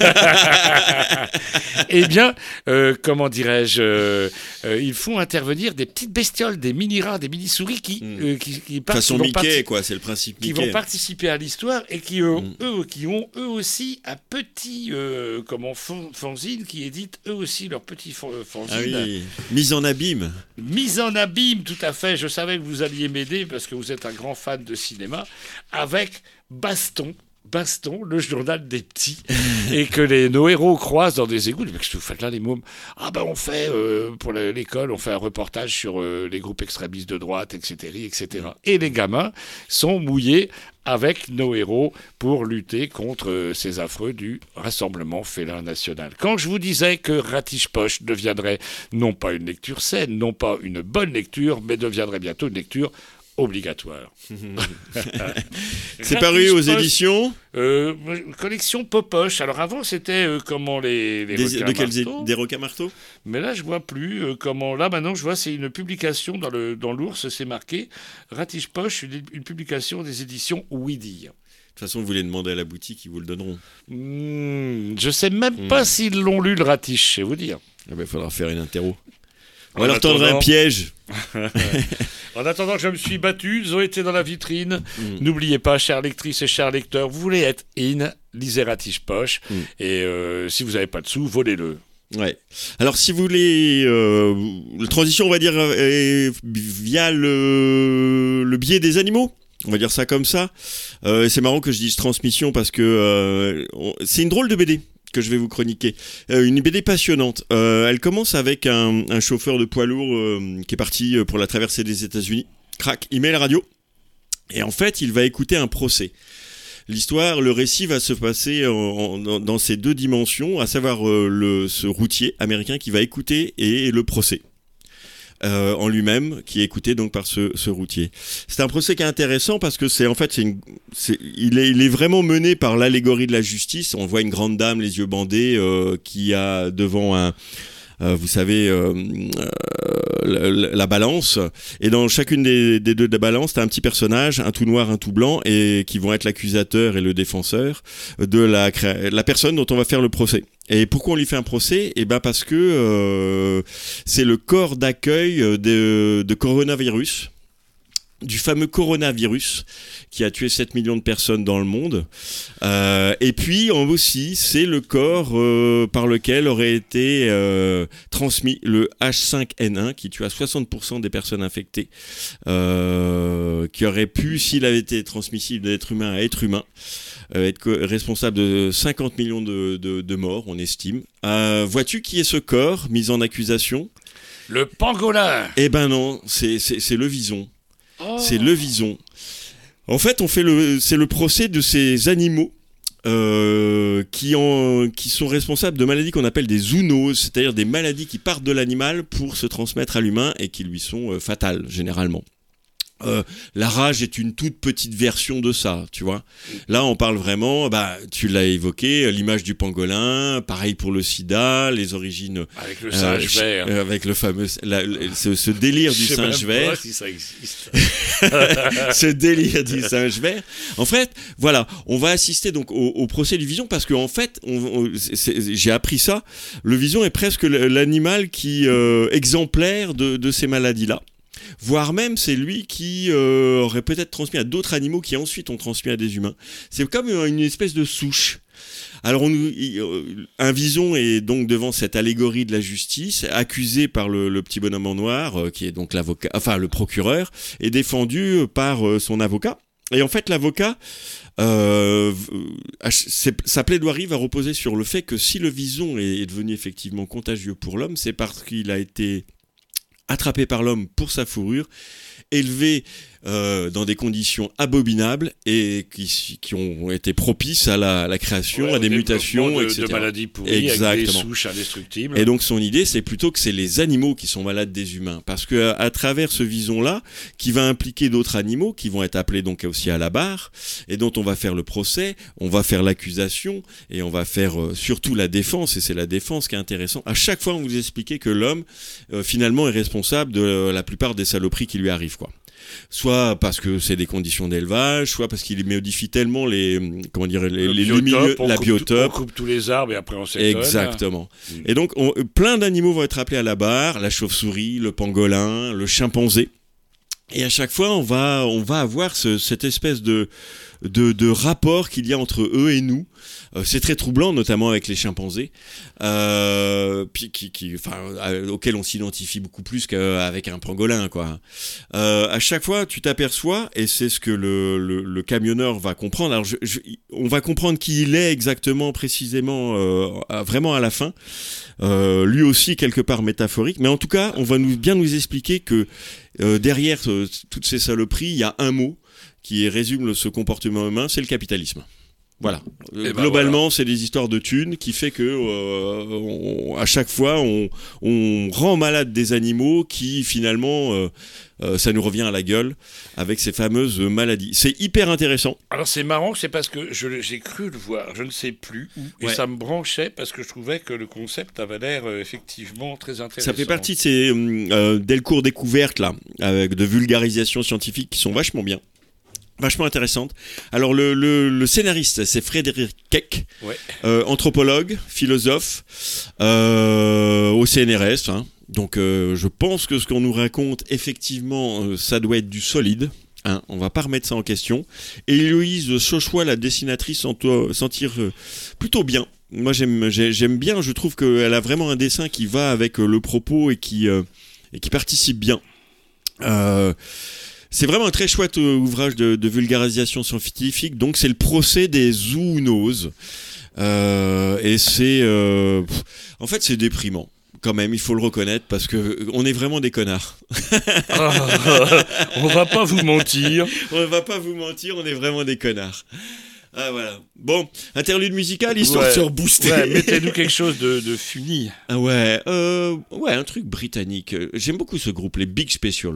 eh bien, euh, comment dirais-je, euh, euh, ils font intervenir des petites bestioles, des mini-rats, des mini-souris qui, mmh. euh, qui, qui, qui façon Mickey, parti- quoi, c'est le principe Mickey. Qui vont participer à l'histoire et qui, euh, mmh. eux, qui ont eux aussi un petit, euh, comment, fanzine qui édite eux aussi leur petit fanzine. Ah oui, mise en abîme. Mise en abîme, tout à fait. Je savais que vous alliez m'aider parce que vous êtes un grand fan de cinéma, avec Baston. Baston, le journal des petits, et que les, nos héros croisent dans des égouts. Mais qu'est-ce que vous faites là, les mômes ? Ah ben on fait, euh, pour l'école, on fait un reportage sur euh, les groupes extrémistes de droite, et cetera, et cetera. Et les gamins sont mouillés avec nos héros pour lutter contre euh, ces affreux du Rassemblement Félin National. Quand je vous disais que Ratiche Poche deviendrait non pas une lecture saine, non pas une bonne lecture, mais deviendrait bientôt une lecture obligatoire. C'est paru aux éditions euh, collection Popoche. Alors avant c'était euh, comment les, les des, requins de quels marteaux. Des requins marteaux. Mais là je vois plus euh, comment. Là maintenant je vois c'est une publication dans le dans l'ours, c'est marqué Ratiche Poche, une, une publication des éditions Oui-Dire. De toute façon, vous les demandez à la boutique, ils vous le donneront. Mmh, je sais même mmh. pas s'ils l'ont lu le Ratiche, je vais vous dire. Il ah ben, faudra faire une interro. On en va leur tendre un piège. En attendant que je me suis battu, ils ont été dans la vitrine. Mm. N'oubliez pas, chères lectrices et chers lecteurs, vous voulez être in, lisez Ratiche Poche. Mm. Et euh, si vous n'avez pas de sous, volez-le. Ouais. Alors, si vous voulez, euh, la transition, on va dire, euh, via le, le biais des animaux. On va dire ça comme ça. Euh, c'est marrant que je dise transmission parce que euh, on, c'est une drôle de B D que je vais vous chroniquer. Euh, une B D passionnante. Euh, elle commence avec un, un chauffeur de poids lourd euh, qui est parti pour la traversée des États-Unis. Crac, il met la radio. Et en fait, il va écouter un procès. L'histoire, le récit va se passer en, en, dans ces deux dimensions, à savoir euh, le, ce routier américain qui va écouter et le procès. Euh, en lui-même, qui est écouté donc par ce, ce routier. C'est un procès qui est intéressant parce que c'est en fait, c'est une, c'est, il est, il est vraiment mené par l'allégorie de la justice. On voit une grande dame, les yeux bandés, euh, qui a devant un, euh, vous savez, euh, euh, la, la balance. Et dans chacune des, des deux de la balance, t'as un petit personnage, un tout noir, un tout blanc, et qui vont être l'accusateur et le défenseur de la, la personne dont on va faire le procès. Et pourquoi on lui fait un procès ? Eh ben parce que euh, c'est le corps d'accueil de, de coronavirus, du fameux coronavirus qui a tué sept millions de personnes dans le monde. Euh, et puis aussi, c'est le corps euh, par lequel aurait été euh, transmis le H cinq N un qui tue à soixante pour cent des personnes infectées, euh, qui aurait pu, s'il avait été transmissible d'être humain à être humain, Euh, être co- responsable de cinquante millions de, de, de morts, on estime. Euh, vois-tu qui est ce corps mis en accusation ? Le pangolin. Eh ben non, c'est, c'est, c'est le vison. Oh. C'est le vison. En fait, on fait le, c'est le procès de ces animaux euh, qui, en, qui sont responsables de maladies qu'on appelle des zoonoses, c'est-à-dire des maladies qui partent de l'animal pour se transmettre à l'humain et qui lui sont euh, fatales, généralement. Euh, la rage est une toute petite version de ça, tu vois. Là, on parle vraiment, bah, tu l'as évoqué, l'image du pangolin, pareil pour le sida, les origines... Avec le singe euh, vert. euh, avec le fameux... La, le- ce, ce délire du Je sais singe même vert. pas si ça existe. Ce délire du singe vert. En fait, voilà, on va assister donc au, au procès du vison parce qu'en fait, on, on, c'est- c'est- j'ai appris ça, le vison est presque le- l'animal qui euh, exemplaire de, de ces maladies-là. Voire même c'est lui qui euh, aurait peut-être transmis à d'autres animaux qui ensuite ont transmis à des humains. C'est comme une espèce de souche. Alors on, nous- il- euh, un vison est donc devant cette allégorie de la justice, accusé par le, le petit bonhomme en noir, euh, qui est donc l'avocat, enfin le procureur, et défendu par euh, son avocat. Et en fait l'avocat, euh, euh, c'est- sa plaidoirie va reposer sur le fait que si le vison est, est devenu effectivement contagieux pour l'homme, c'est parce qu'il a été attrapé par l'homme pour sa fourrure, élevé euh, dans des conditions abominables et qui, qui ont été propices à la, la création, Ouais, à au des développement mutations, de, et cetera. de maladies pourries avec Exactement. des souches indestructibles. Et donc son idée, c'est plutôt que c'est les animaux qui sont malades des humains, parce que à, à travers ce vison-là, qui va impliquer d'autres animaux, qui vont être appelés donc aussi à la barre, et dont on va faire le procès, on va faire l'accusation, et on va faire euh, surtout la défense, et c'est la défense qui est intéressant. À chaque fois, on vous expliquait que l'homme, euh, finalement, est responsable de euh, la plupart des saloperies qui lui arrivent, quoi. Soit parce que c'est des conditions d'élevage, soit parce qu'il modifie tellement les, comment dire, les, Le les, biotope, le milieu, on la coupe biotope. tout- on coupe tous les arbres et après on s'étonne. Exactement. Mm. Et donc, on- plein d'animaux vont être appelés à la barre, la chauve-souris, le pangolin, le chimpanzé. Et à chaque fois, on va, on va avoir ce, cette espèce de, de, de rapport qu'il y a entre eux et nous. Euh, c'est très troublant, notamment avec les chimpanzés, euh, puis qui, qui, enfin, euh, auxquels on s'identifie beaucoup plus qu'avec un pangolin, quoi. Euh, à chaque fois, tu t'aperçois, et c'est ce que le, le, le camionneur va comprendre. Alors, je, je, on va comprendre qui il est exactement, précisément, euh, à- vraiment à la fin. Euh, lui aussi quelque part métaphorique, mais en tout cas, on va nous, bien nous expliquer que euh, derrière euh, toutes ces saloperies, il y a un mot qui résume le- ce comportement humain, c'est le capitalisme. Voilà. Euh, ben Globalement, voilà. c'est des histoires de thunes qui fait que euh, on- à chaque fois, on, on rend malade des animaux qui finalement, euh, euh, ça nous revient à la gueule avec ces fameuses maladies. C'est hyper intéressant. Alors c'est marrant, c'est parce que je, l'ai- j'ai cru le voir, je ne sais plus où, et Ouais. ça me branchait parce que je trouvais que le concept avait l'air euh, effectivement très intéressant. Ça fait partie de ces euh, Delcourt découvertes là, avec de vulgarisation scientifique qui sont vachement bien. Vachement intéressante. Alors le, le, le scénariste, c'est Frédéric Keck, Ouais. euh, anthropologue, philosophe, euh, au C N R S. Hein. Donc euh, je pense que ce qu'on nous raconte, effectivement, euh, ça doit être du solide. Hein. On va pas remettre ça en question. Et Héloïse Chauchois, la dessinatrice, s'en to- s'en tire euh, plutôt bien. Moi j'aime, j'ai- j'aime bien, je trouve qu'elle a vraiment un dessin qui va avec euh, le propos et qui, euh, et qui participe bien. Euh, C'est vraiment un très chouette euh, ouvrage de, de vulgarisation scientifique. Donc c'est le procès des zoonoses. Euh, et c'est... euh, pff, en fait c'est déprimant. Quand même, il faut le reconnaître parce que euh, on est vraiment des connards. Ah, on va pas vous mentir. On va pas vous mentir, on est vraiment des connards. Ah voilà. Bon, interlude musical, histoire Ouais. de se rebooster. Ouais, mettez-nous quelque chose de, de funi. Ah ouais, euh, ouais, un truc britannique. J'aime beaucoup ce groupe, les Big Special.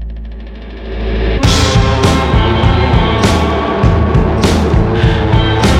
Thank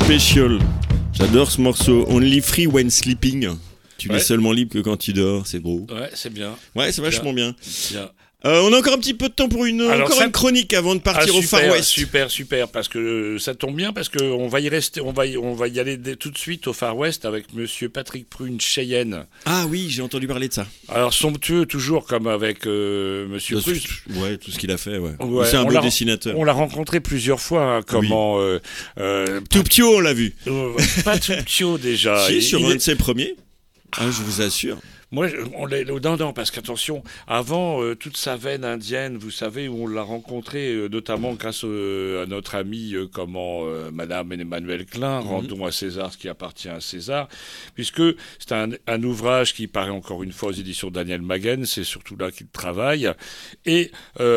Special. J'adore ce morceau. Only free when sleeping. Tu Ouais. n'es seulement libre que quand tu dors, c'est beau. Ouais, c'est bien. Ouais, c'est vachement bien. bien. Euh, on a encore un petit peu de temps pour une, Alors, encore ça- une chronique avant de partir Ah, au super, Far West. Super, super, parce que euh, ça tombe bien, parce qu'on va y rester, on va y, on va y aller dès- tout de suite au Far West avec Monsieur Patrick Prune Cheyenne. Ah oui, j'ai entendu parler de ça. Alors somptueux toujours comme avec euh, Monsieur De- Prune. Ouais, tout ce qu'il a fait, ouais. Ouais, c'est un on beau l'a- dessinateur. On l'a rencontré plusieurs fois. Hein, comment euh, euh, Tout petit, on l'a vu. euh, pas tout petit déjà. Si, Il- sur il un est- de ses premiers. Ah, je vous assure. Moi, je- on l'est au dindon, parce qu'attention, avant, euh, toute sa veine indienne, vous savez, où on l'a rencontré, euh, notamment grâce euh, à notre amie, euh, comment, euh, Madame Emmanuel Klein, Mhm. rendons à César ce qui appartient à César, puisque c'est un, un ouvrage qui paraît encore une fois aux éditions Daniel Maguen, c'est surtout là qu'il travaille. Et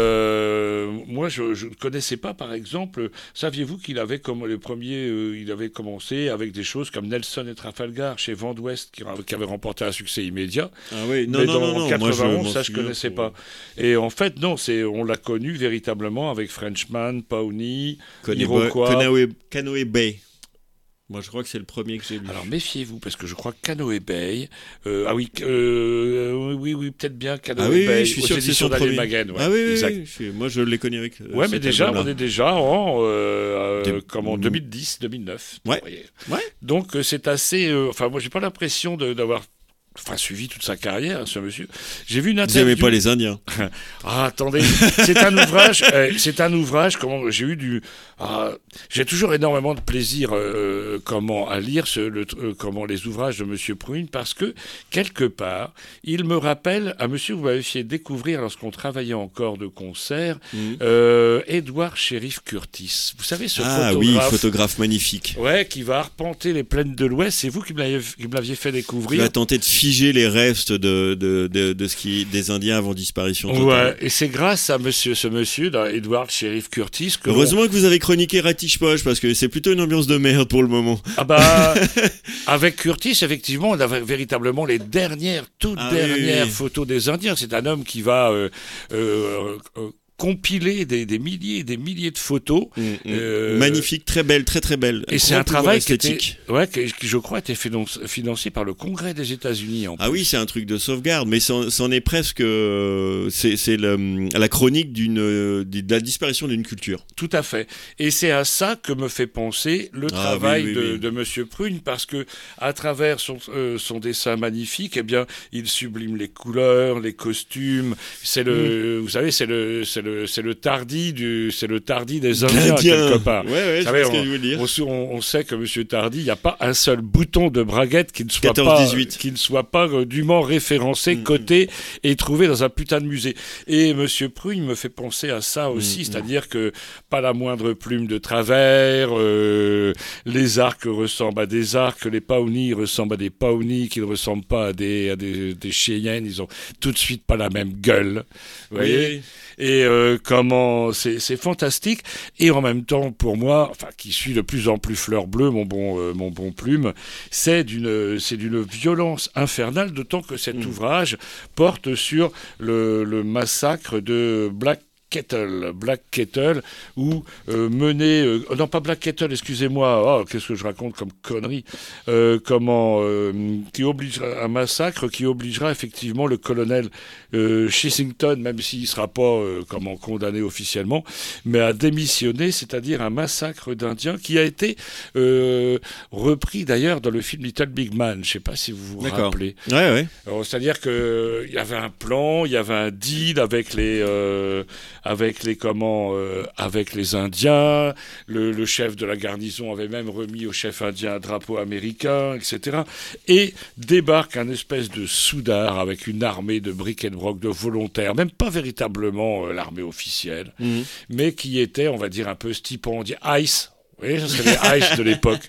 euh, moi, je je ne connaissais pas, par exemple, saviez-vous qu'il avait, comme le premier, euh, il avait commencé avec des choses comme Nelson et Trafalgar chez Vent d'Ouest, qui, qui avait remporté un succès immédiat. Ah oui, non, Mais non, dans non, non. Moi, je quatre-vingt-onze, m'en ça je souviens connaissais pour- pas. Et en fait, non, c'est on l'a connu véritablement avec Frenchman, Pawnee, Canoe Iroquois. Canoe- Canoe Bay. Moi, je crois que c'est le premier que j'ai lu. Alors méfiez-vous, parce que je crois que Canoe Bay. euh, ah oui, euh, oui, oui, peut-être bien Canoe Ah oui, Bay. oui, je suis aux sûr que c'est éditions son Daniel premier. Maguen, ouais, ah oui, oui, exact. oui, je suis- moi je l'ai connu avec. euh, Ouais, mais cet déjà, album-là. on est déjà en euh, Des- euh, comme en deux mille dix, deux mille neuf. Ouais. vous voyez. Ouais. Donc euh, c'est assez. euh, Enfin, moi, j'ai pas l'impression de- d'avoir. Enfin, suivi toute sa carrière, hein, ce monsieur. J'ai vu une Vous interview. n'aimez pas les Indiens. Ah, attendez, c'est un ouvrage, euh, c'est un ouvrage, comment j'ai eu du... ah, j'ai toujours énormément de plaisir euh, comment, à lire ce, le, euh, comment, les ouvrages de Monsieur Prune, parce que, quelque part, il me rappelle un monsieur que vous m'avez fait découvrir lorsqu'on travaillait encore de concert, Mhm. euh, Edward Sheriff Curtis. Vous savez, ce Ah photographe... oui, photographe magnifique. Ouais, qui va arpenter les plaines de l'Ouest. C'est vous qui me l'aviez, qui me l'aviez fait Il découvrir. va tenter de figer les restes de, de, de, de ce qui des Indiens avant disparition Ouais, totale. et c'est grâce à monsieur, ce monsieur, là, Edward Sheriff Curtis, que l'on- Heureusement que vous avez chroniqué Ratiche Poche parce que c'est plutôt une ambiance de merde pour le moment. Ah bah, avec Curtis, effectivement, on avait véritablement les dernières, toutes Ah oui, dernières oui, oui. photos des Indiens. C'est un homme qui va euh, euh, euh, compiler des, des milliers et des milliers de photos. Mm, mm. Euh, Magnifique, très belle, très très belle. Et c'est grand un pouvoir travail qui, esthétique. était, ouais, qui, qui, je crois, était finan- financé par le Congrès des États-Unis. En Ah plus. oui, c'est un truc de sauvegarde, mais c'en c'en est presque. euh, c'est c'est le- la chronique d'une euh, de la disparition d'une culture. Tout à fait. Et c'est à ça que me fait penser le Ah, travail oui, oui, de, oui. de Monsieur Prune, parce que à travers son, euh, son dessin magnifique, eh bien, il sublime les couleurs, les costumes. C'est le, Mm. vous savez, c'est le, c'est le, c'est le tardi du, c'est le tardi des Indiens Indien. quelque part. Ouais, ouais, Vous je savez, sais ce que on- je veux dire. On, sou- on- on sait que Monsieur Tardy, il n'y a pas un seul bouton de braguette qui ne soit quatorze pas, dix-huit. qui ne soit pas euh, dûment référencé, Mm, coté et trouvé dans un putain de musée. Et Monsieur Prune me fait penser à ça aussi, Mm, c'est-à-dire que pas la moindre plume de travers, euh, les arcs ressemblent à des arcs, les Pawnee ressemblent à des Pawnee, qui ne ressemblent pas à des, à des, des Cheyennes, ils ont tout de suite pas la même gueule. Vous voyez Oui. et euh, comment c'est c'est fantastique, et en même temps pour moi, enfin qui suis de plus en plus fleur bleue, mon bon euh, mon bon Plume, c'est d'une c'est d'une violence infernale, d'autant que cet Mm. ouvrage porte sur le, le massacre de Black Kettle, Black Kettle, où euh, mené, euh, non pas Black Kettle, excusez-moi, oh, qu'est-ce que je raconte comme connerie, euh, comment, euh, qui obligera un massacre qui obligera effectivement le colonel euh, Chessington, même s'il ne sera pas euh, comment condamné officiellement, mais à démissionner, c'est-à-dire un massacre d'Indiens qui a été euh, repris d'ailleurs dans le film Little Big Man. Je ne sais pas si vous vous D'accord. rappelez. Ouais, ouais. Alors, c'est-à-dire que il y avait un plan, il y avait un deal avec les, euh, avec les comment, euh, avec les Indiens. Le, le chef de la garnison avait même remis au chef indien un drapeau américain, et cetera. Et débarque un espèce de soudard avec une armée de bric et de broc de volontaires, même pas véritablement euh, l'armée officielle, Mhm. mais qui était, on va dire, un peu stipendié, ice. Vous voyez, ça serait les Ice de l'époque,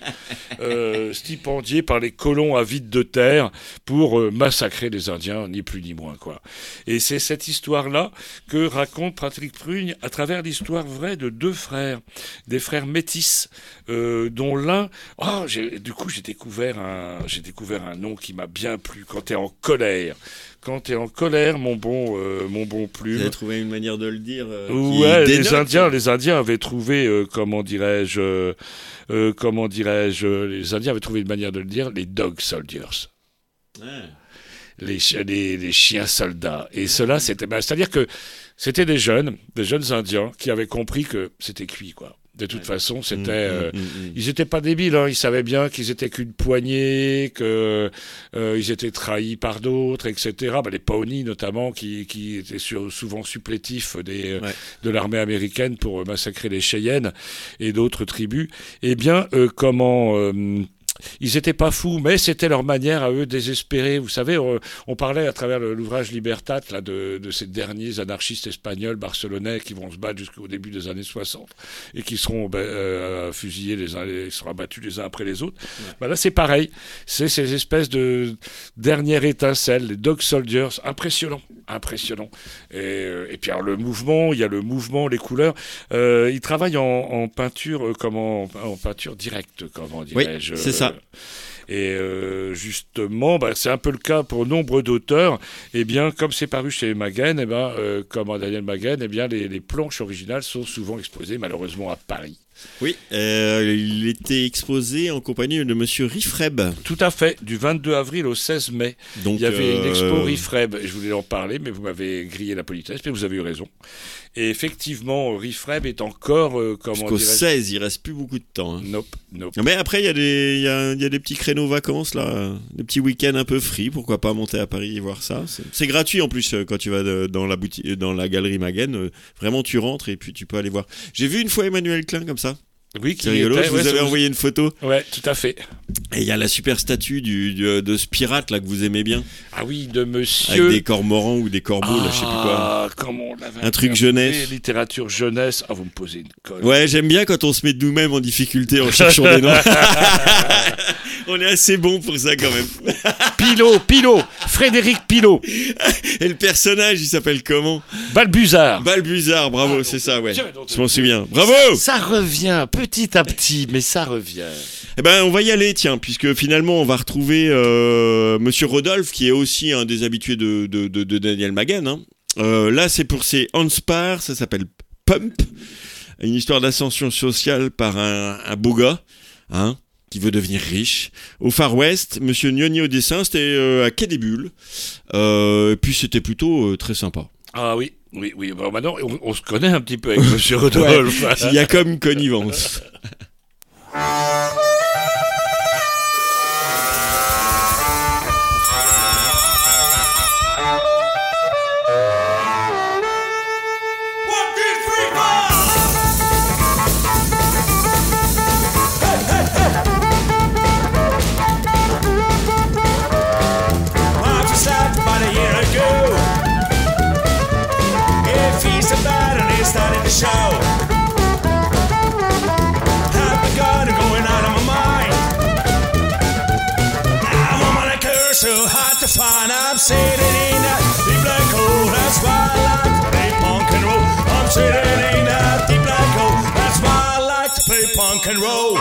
euh, stipendiés par les colons avides de terre pour euh, massacrer les Indiens, ni plus ni moins, quoi. Et c'est cette histoire-là que raconte Patrick Prune à travers l'histoire vraie de deux frères, des frères métis, euh, dont l'un, oh, j'ai, du coup, j'ai découvert un, j'ai découvert un nom qui m'a bien plu. Quand t'es en colère, quand t'es en colère, mon bon, euh, mon bon Vous Plume. avez trouvé une manière de le dire euh, qui Ouais, les dénote. Indiens, les Indiens avaient trouvé, euh, comment dirais-je, euh, euh, comment dirais-je, euh, les Indiens avaient trouvé une manière de le dire, les dog soldiers. Ouais. Les, chi- les, les chiens soldats. Et cela, c'était, ben, c'est-à-dire que c'était des jeunes, des jeunes Indiens qui avaient compris que c'était cuit, quoi. De toute Ouais. façon, c'était. Mmh, euh, mmh, mmh. Ils n'étaient pas débiles, hein. Ils savaient bien qu'ils étaient qu'une poignée, que euh, ils étaient trahis par d'autres, et cetera. Ben, les Pawnees notamment, qui, qui étaient sur- souvent supplétifs des, Ouais. de l'armée américaine pour euh, massacrer les Cheyennes et d'autres tribus. Eh bien, euh, comment euh, ils étaient pas fous, mais c'était leur manière à eux désespérés. Vous savez, on, on parlait à travers le- l'ouvrage Libertat là, de, de ces derniers anarchistes espagnols barcelonais qui vont se battre jusqu'au début des années soixante et qui seront ben, euh, fusillés les uns, les, seront abattus les uns après les autres. Ouais. Ben là, c'est pareil. C'est ces espèces de dernières étincelles, les dog soldiers, impressionnants, impressionnants. Et, euh, et puis alors le mouvement, il y a le mouvement, les couleurs. Euh, ils travaillent en, en peinture, euh, comment, en peinture directe, comment dirais-je. c'est ça. Et euh, justement, bah, c'est un peu le cas pour nombre d'auteurs. Eh bien, comme c'est paru chez Maguen, eh ben, euh, comme en Daniel Maguen, eh bien, les, les planches originales sont souvent exposées, malheureusement, à Paris. Oui, euh, il était exposé en compagnie de Monsieur Riffreb. Tout à fait, du vingt-deux avril au seize mai. Donc, Il y avait une expo euh, Riffreb, je voulais en parler, mais vous m'avez grillé la politesse, mais vous avez eu raison. Et effectivement, Riffreb est encore, euh, comment Jusqu'au dirais-je... seize, il reste plus beaucoup de temps. hein. Nope, nope. Mais après, il y, a des- il y, a, il y a des petits créneaux vacances, là, des petits week-ends un peu free. Pourquoi pas monter à Paris et voir ça. C'est, c'est gratuit en plus euh, quand tu vas de- dans la boutique, dans la galerie Maguen. euh, Vraiment, tu rentres et puis tu peux aller voir. J'ai vu une fois Emmanuel Klein comme ça. Oui, qui C'est rigolo. était- Je vous ouais, avais ça- envoyé une photo. Ouais, tout à fait. Et il y a la super statue du, du- de ce pirate là que vous aimez bien, Ah oui, de monsieur... avec des cormorans ou des corbeaux, là, je sais plus quoi. Ah, comment on l'avait Un truc interprété, jeunesse. Littérature jeunesse. Ah, vous me posez une colle. Ouais, j'aime bien quand on se met de nous-mêmes en difficulté en cherchant des noms. On est assez bon pour ça quand même. Pilot, Pilot, Frédéric Pilot, Et le personnage, il s'appelle comment? Balbuzard. Balbuzard, bravo, Ah, c'est donc, ça, ouais. tiens, donc, Je m'en souviens. Bravo! Ça revient petit à petit, mais ça revient. Eh ben, on va y aller, tiens, puisque finalement, on va retrouver euh, Monsieur Rodolphe, qui est aussi un des habitués de, de, de, de Daniel Maguen. Hein. Euh, là, c'est pour ses Hanspar, ça s'appelle Pump, une histoire d'ascension sociale par un, un beau gars, hein, qui veut devenir riche. Au Far West, Monsieur Gnoni au dessin, c'était euh, à Quai des Bulles. Euh, et puis, c'était plutôt euh, très sympa. Ah oui, oui, oui. Bon, maintenant, on, on se connaît un petit peu avec Monsieur Rodolphe. Il y a comme une connivence. I just left about a year ago. If he's so bad and he's starting to show. Have begun going out of my mind. I'm on my curse, so hard to find. I'm sitting in that deep black hole. That's why I like to play punk and roll. I'm sitting in that deep black hole. That's why I like to play punk and roll.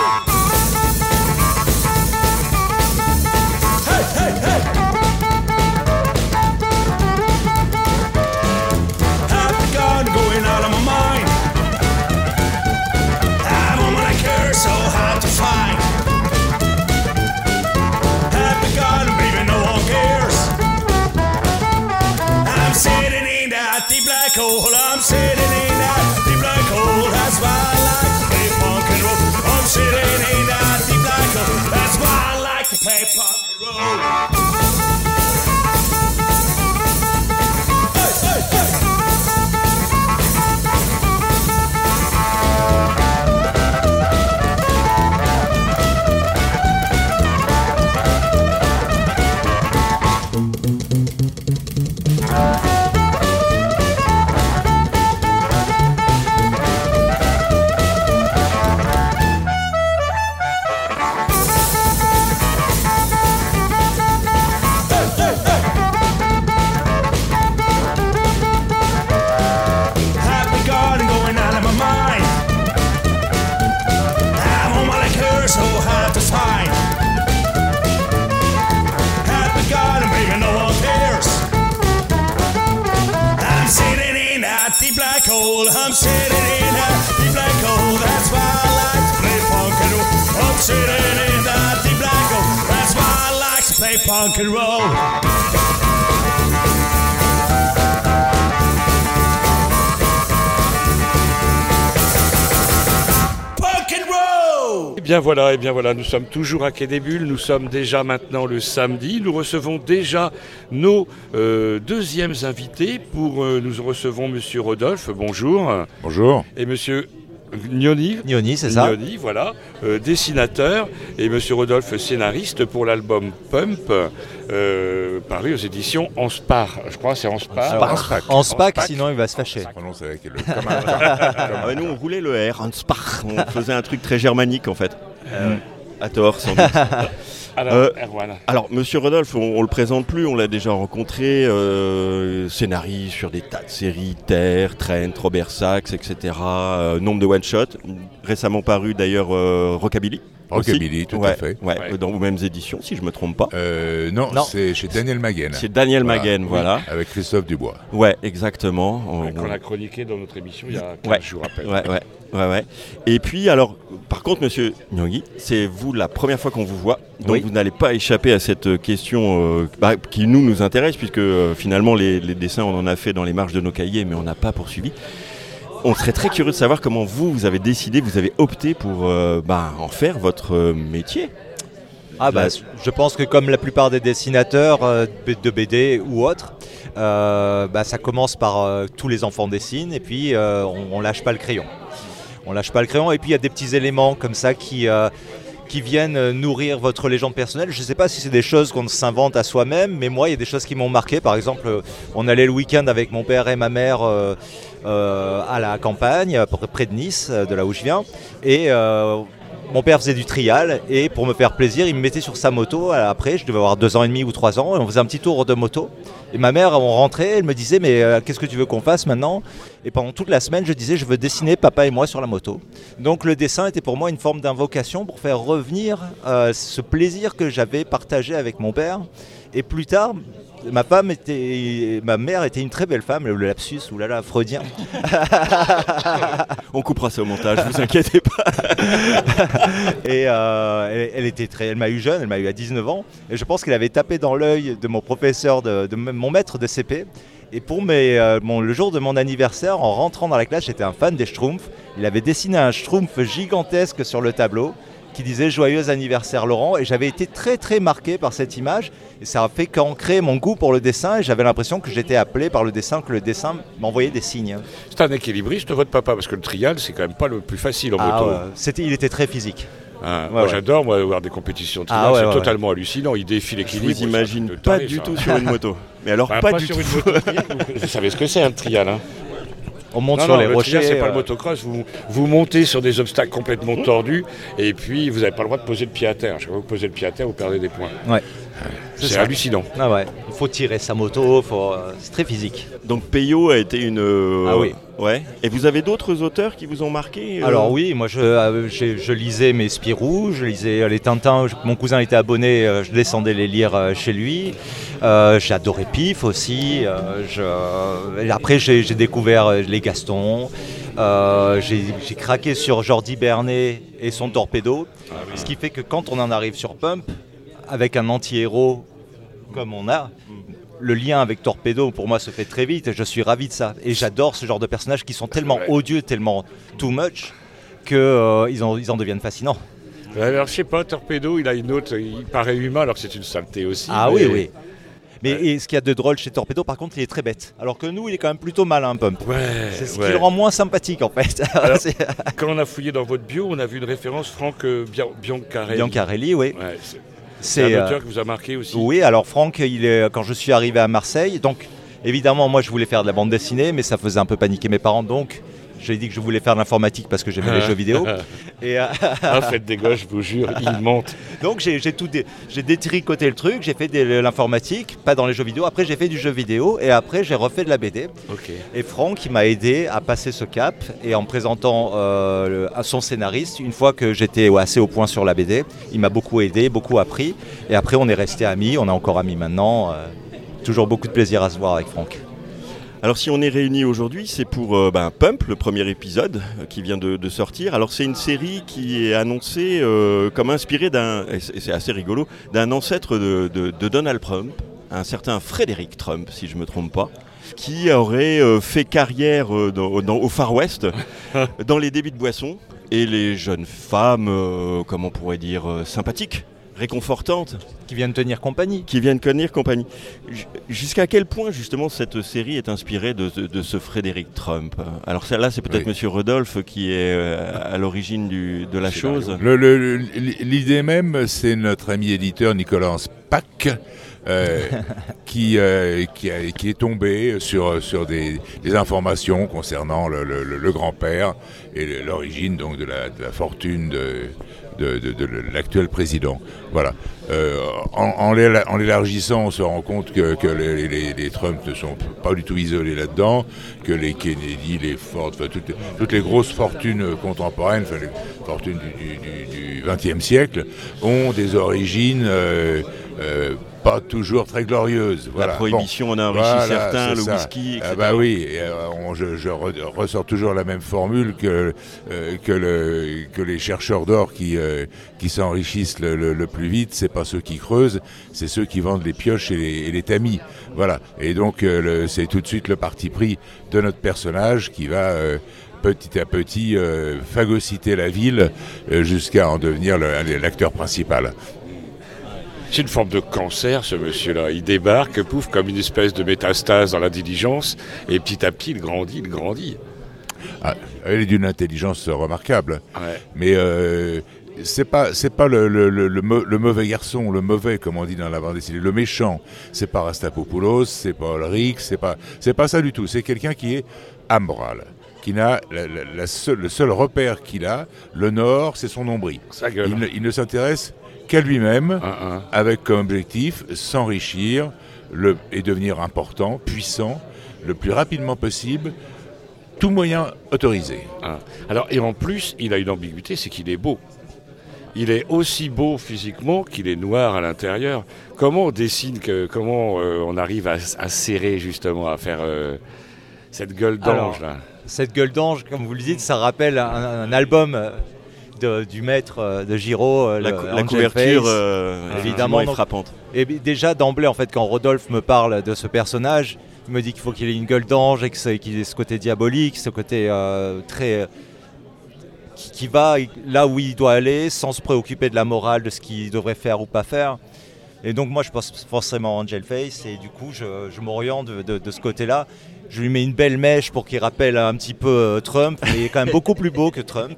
Hey, hey, hey. I've begun going out of my mind. I'm on my curse, so hard to find. I've begun, baby, no one cares. I'm sitting in that deep black hole. I'm sitting in that deep black hole. That's why I like to play punk and roll. I'm sitting in that deep black hole. That's why I like to play punk and roll. Hey, hey, hey. I'm sitting in a deep black hole. That's why I like to play punk and roll. I'm sitting in a deep black hole. That's why I like to play punk and roll. Et bien voilà, et bien voilà, nous sommes toujours à Quai des Bulles, nous sommes déjà maintenant le samedi, nous recevons déjà nos euh, deuxièmes invités. Pour euh, nous recevons Monsieur Rodolphe, bonjour. Bonjour. Et Monsieur Gnoni. Gnoni, c'est ça. Gnoni, voilà, euh, dessinateur, et Monsieur Rodolphe, scénariste pour l'album Pump, euh, paru aux éditions Anspar. Je crois que c'est Anspar. Alors, Anspar. en SPAC, Anspar. sinon il va se fâcher. Ça prononce avec le comme un- comme Ah ouais, nous on roulait le R, un spar. On faisait un truc très germanique en fait. À tort sans doute. Alors, Euh, Erwan. Alors, Monsieur Rodolphe, on, on le présente plus, on l'a déjà rencontré, euh, scénariste sur des tas de séries, Terre, Trent, Robert Sachs, et cetera. Euh, nombre de one-shots, récemment paru d'ailleurs euh, Rockabilly. aussi. Rockabilly, tout Ouais, à fait. Ouais, Ouais. dans vos mêmes éditions, si je me trompe pas. Euh, non, Non. c'est chez Daniel Maguen. C'est Daniel Voilà. Maguen, voilà. Avec Christophe Dubois. Ouais, exactement. On- Qu'on a chroniqué dans notre émission il y a quinze Ouais. jours à peine. Ouais, ouais, ouais, ouais. Et puis, alors, par contre, monsieur Nyonghi, c'est vous la première fois qu'on vous voit, donc Oui. vous n'allez pas échapper à cette question euh, bah, qui nous nous intéresse, puisque euh, finalement, les, les dessins, on en a fait dans les marges de nos cahiers, mais on n'a pas poursuivi. On serait très curieux de savoir comment vous, vous avez décidé, vous avez opté pour euh, bah, en faire votre euh, métier. Ah bah, je pense que comme la plupart des dessinateurs euh, de B D ou autres, euh, bah, ça commence par euh, tous les enfants dessinent et puis euh, on, on lâche pas le crayon. On lâche pas le crayon et puis il y a des petits éléments comme ça qui, euh, qui viennent euh, nourrir votre légende personnelle. Je ne sais pas si c'est des choses qu'on s'invente à soi-même, mais moi il y a des choses qui m'ont marqué. Par exemple, euh, on allait le week-end avec mon père et ma mère euh, euh, à la campagne, à peu près près de Nice, euh, de là où je viens, et euh, mon père faisait du trial et pour me faire plaisir, il me mettait sur sa moto. Après, je devais avoir deux ans et demi ou trois ans et on faisait un petit tour de moto. Et ma mère, on rentrait, elle me disait mais euh, qu'est-ce que tu veux qu'on fasse maintenant? Et pendant toute la semaine, je disais je veux dessiner papa et moi sur la moto. Donc le dessin était pour moi une forme d'invocation pour faire revenir euh, ce plaisir que j'avais partagé avec mon père. Et plus tard, ma femme était, ma mère était une très belle femme, le lapsus, oulala, freudien. On coupera ça au montage, vous inquiétez pas. Et euh, elle, elle était très, elle m'a eu jeune, elle m'a eu à dix-neuf ans. Et je pense qu'elle avait tapé dans l'œil de mon professeur, de, de mon maître de C P. Et pour mes, euh, mon, le jour de mon anniversaire, en rentrant dans la classe, j'étais un fan des Schtroumpfs. Il avait dessiné un Schtroumpf gigantesque sur le tableau qui disait « Joyeux anniversaire Laurent ». Et j'avais été très très marqué par cette image. Et ça a fait qu'ancrer mon goût pour le dessin. Et j'avais l'impression que j'étais appelé par le dessin, que le dessin m'envoyait des signes. C'est un équilibriste, votre papa, parce que le trial, c'est quand même pas le plus facile en Ah, moto. ouais, c'était, il était très physique. Ah, Ouais, moi ouais. j'adore moi, voir des compétitions de trial, Ah, ouais, c'est ouais, totalement hallucinant. Il défie Je l'équilibre. vous imagine c'est un truc de pas taré, du ça. tout sur une moto. Mais alors Bah, pas, pas du sur tout. une moto trial, vous, vous savez ce que c'est un trial, hein. On monte Non, sur non, les le rochers. trial, c'est pas euh, le motocross. Vous, vous montez sur des obstacles complètement tordus et puis vous n'avez pas le droit de poser le pied à terre. Chaque fois que vous posez le pied à terre, vous perdez des points. Ouais. C'est ça. hallucinant. Ah ouais, il faut tirer sa moto, faut, euh, c'est très physique. Donc Peyo a été une... euh, Ah oui. Ouais. Et vous avez d'autres auteurs qui vous ont marqué euh Alors oui, moi je, euh, j'ai- je lisais mes Spirou, je lisais euh, les Tintins, je- mon cousin était abonné, euh, je descendais les lire euh, chez lui. Euh, j'ai adoré Pif aussi. euh, je- et après j'ai, j'ai découvert euh, les Gastons. Euh, j'ai, j'ai craqué sur Jordi Bernet et son Torpedo. Ce qui fait que quand on en arrive sur Pump, avec un anti-héros comme on a, le lien avec Torpedo pour moi se fait très vite et je suis ravi de ça. Et j'adore ce genre de personnages qui sont tellement vrai. odieux, tellement too much, qu'ils euh, ils en, ils en deviennent fascinants. Alors je sais pas, Torpedo, il a une autre, il paraît humain alors que c'est une saleté aussi. Ah mais- oui, oui. Mais et ce qu'il y a de drôle chez Torpedo, par contre, il est très bête. Alors que nous, il est quand même plutôt malin, Pump. Ouais, C'est ce ouais. qui le rend moins sympathique, en fait. Alors, C'est Quand on a fouillé dans votre bio, on a vu une référence Franck euh, Bian- Biancarelli. Biancarelli, oui. Ouais, c'est C'est c'est un euh, auteur qui vous a marqué aussi. Oui, alors Franck, il est, quand je suis arrivé à Marseille, donc évidemment, moi, je voulais faire de la bande dessinée, mais ça faisait un peu paniquer mes parents, donc j'ai dit que je voulais faire de l'informatique parce que j'aimais les jeux vidéo. Et euh, Ah, faites des gosses, je vous jure, il mente. donc j'ai, j'ai tout dé- j'ai détricoté le truc, j'ai fait de l'informatique, pas dans les jeux vidéo. Après, j'ai fait du jeu vidéo et après, j'ai refait de la B D. Ok. Et Franck, il m'a aidé à passer ce cap et en me présentant euh, le- à son scénariste, une fois que j'étais ouais, assez au point sur la B D, il m'a beaucoup aidé, beaucoup appris. Et après, on est restés amis, on est encore amis maintenant. euh, toujours beaucoup de plaisir à se voir avec Franck. Alors si on est réunis aujourd'hui, c'est pour euh, ben, Pump, le premier épisode euh, qui vient de, de sortir. Alors c'est une série qui est annoncée euh, comme inspirée d'un, et c'est, et c'est assez rigolo, d'un ancêtre de, de, de Donald Trump, un certain Frédéric Trump, si je ne me trompe pas, qui aurait euh, fait carrière euh, dans, dans, au Far West, dans les débits de boissons, et les jeunes femmes, euh, comment on pourrait dire, euh, sympathiques, réconfortantes, Qui viennent tenir compagnie. qui viennent connaître compagnie. J- Jusqu'à quel point justement cette série est inspirée de, de, de ce Frédéric Trump? Alors celle-là, c'est peut-être Oui. Monsieur Rodolphe qui est euh, à l'origine du, de la Scénario. chose. Le- le- le- L'idée même, c'est notre ami éditeur Nicolas Spack euh, qui, euh, qui, a- qui est tombé sur, sur des, des informations concernant le, le- le- le grand-père et l'origine donc de la, de la fortune de, de, de- de l'actuel président. Voilà. Euh, en, en l'éla- en l'élargissant, on se rend compte que, que les, les- les Trump ne sont pas du tout isolés là-dedans, que les Kennedy, les Ford, enfin, toutes, les- toutes les grosses fortunes contemporaines, enfin, les fortunes du vingtième siècle, ont des origines euh, euh, pas toujours très glorieuses. Voilà. La prohibition Bon. en a enrichi Voilà, certains, c'est le ça. whisky, et cetera. Ah bah oui, et, euh, on- je, je re- ressors toujours la même formule que, euh, que, le, que les chercheurs d'or qui, euh, qui s'enrichissent le, le- le plus vite, c'est pas ceux qui creusent, c'est ceux qui vendent les pioches et les, et les tamis. Voilà. Et donc euh, le- c'est tout de suite le parti pris de notre personnage qui va euh, petit à petit euh, phagocyter la ville euh, jusqu'à en devenir le- l'acteur principal. C'est une forme de cancer, ce monsieur-là. Il débarque, pouf, comme une espèce de métastase dans la diligence, et petit à petit, il grandit, il grandit. Ah, elle est d'une intelligence remarquable. Ouais. Mais euh, c'est pas c'est pas le, le, le, le mau- le mauvais garçon, le mauvais comme on dit dans la bande dessinée, le méchant. C'est pas Rastapopoulos, c'est pas Ulrich, c'est pas c'est pas ça du tout. C'est quelqu'un qui est amoral, qui n'a la, la, la seule, le seul repère qu'il a, le Nord, c'est son nombril. Sa gueule. Il ne, il ne s'intéresse qu'à lui-même, Un, un. avec comme objectif s'enrichir le, et devenir important, puissant, le plus rapidement possible, tout moyen autorisé. Ah. Alors, et en plus, il a une ambiguïté, c'est qu'il est beau. Il est aussi beau physiquement qu'il est noir à l'intérieur. Comment on dessine, que, comment euh, on arrive à, à serrer justement, à faire euh, cette gueule Alors, d'ange là? Cette gueule d'ange, comme vous le dites, ça rappelle un, un album euh, de- du maître euh, de Giraud, euh, La, le cou- la Angel couverture, Face. euh, Évidemment, évidemment, est donc- frappante. Et b- déjà d'emblée, en fait, quand Rodolphe me parle de ce personnage, il me dit qu'il faut qu'il ait une gueule d'ange et que c'est- qu'il ait ce côté diabolique, ce côté euh, très qui, qui va là où il doit aller sans se préoccuper de la morale, de ce qu'il devrait faire ou pas faire. Et donc moi je pense forcément à Angel Face et du coup je, je m'oriente de, de- de ce côté-là. Je lui mets une belle mèche pour qu'il rappelle un petit peu euh, Trump, mais il est quand même beaucoup plus beau que Trump.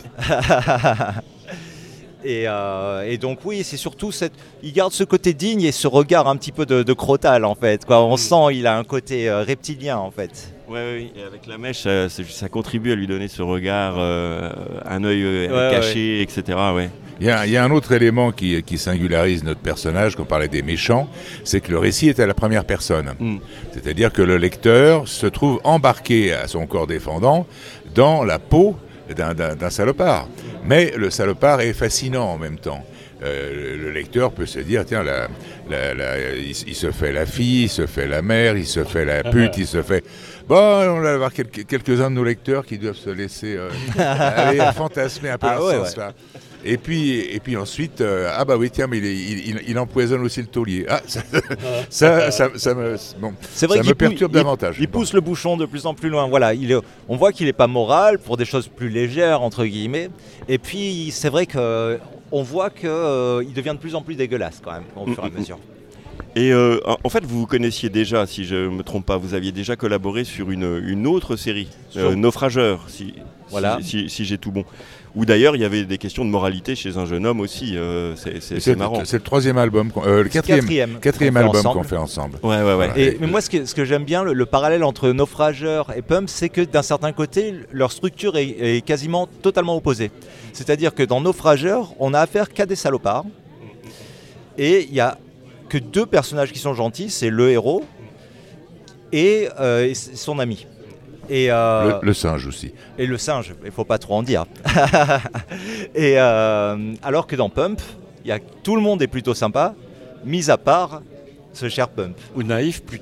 Et, euh, et donc oui, c'est surtout cette... il garde ce côté digne et ce regard un petit peu de, de crotal en fait, quoi. On sent il a un côté euh, reptilien en fait. Ouais, ouais, et avec la mèche, ça, c'est- ça contribue à lui donner ce regard, euh, un œil euh, Ouais, caché, et cetera. Ouais. Il y, a, il y a un autre élément qui, qui singularise notre personnage, qu'on parlait des méchants, c'est que le récit est à la première personne. Mm. C'est-à-dire que le lecteur se trouve embarqué à son corps défendant dans la peau d'un, d'un- d'un salopard. Mais le salopard est fascinant en même temps. Euh, le lecteur peut se dire, tiens, la, la- la- il, il se fait la fille, il se fait la mère, il se fait la pute, il se fait... Bon, on va avoir quelques, quelques-uns de nos lecteurs qui doivent se laisser euh, aller fantasmer un peu Ah dans ouais, ce sens-là. Et puis, et puis ensuite, euh, ah bah oui, tiens, mais il, est- il, il- il empoisonne aussi le taulier. Ah, ça, ça, ça, ça me, bon, C'est vrai ça qu'il me pou- perturbe il- davantage. Il Bon. pousse le bouchon de plus en plus loin. Voilà, il est- on voit qu'il n'est pas moral pour des choses plus légères entre guillemets. Et puis c'est vrai que on voit qu'il devient de plus en plus dégueulasse quand même au fur et à mesure. Et euh, en en fait, vous vous connaissiez déjà, si je ne me trompe pas, vous aviez déjà collaboré sur une, une autre série, euh, Sur- Naufrageur, si, Voilà. si, si- si j'ai tout bon. Où d'ailleurs, il y avait des questions de moralité chez un jeune homme aussi. euh, c'est, c'est- C'est, c'est marrant. c'est le troisième album, qu'on- euh, le quatrième, Quatrième, quatrième qu'on fait album ensemble. qu'on fait ensemble. Ouais, ouais, ouais. Voilà. Et, Et- mais moi, ce que, ce que j'aime bien, le, le parallèle entre Naufrageur et Pump, c'est que d'un certain côté, leur structure est, est quasiment totalement opposée. C'est-à-dire que dans Naufrageur, on a affaire qu'à des salopards. Et il n'y a que deux personnages qui sont gentils, c'est le héros et, euh, et son ami. Et, euh, Le, le singe aussi. et le singe, il faut pas trop en dire. et euh, alors que dans Pump, il y a, tout le monde est plutôt sympa, mis à part ce cher Pump. Ou naïf plutôt.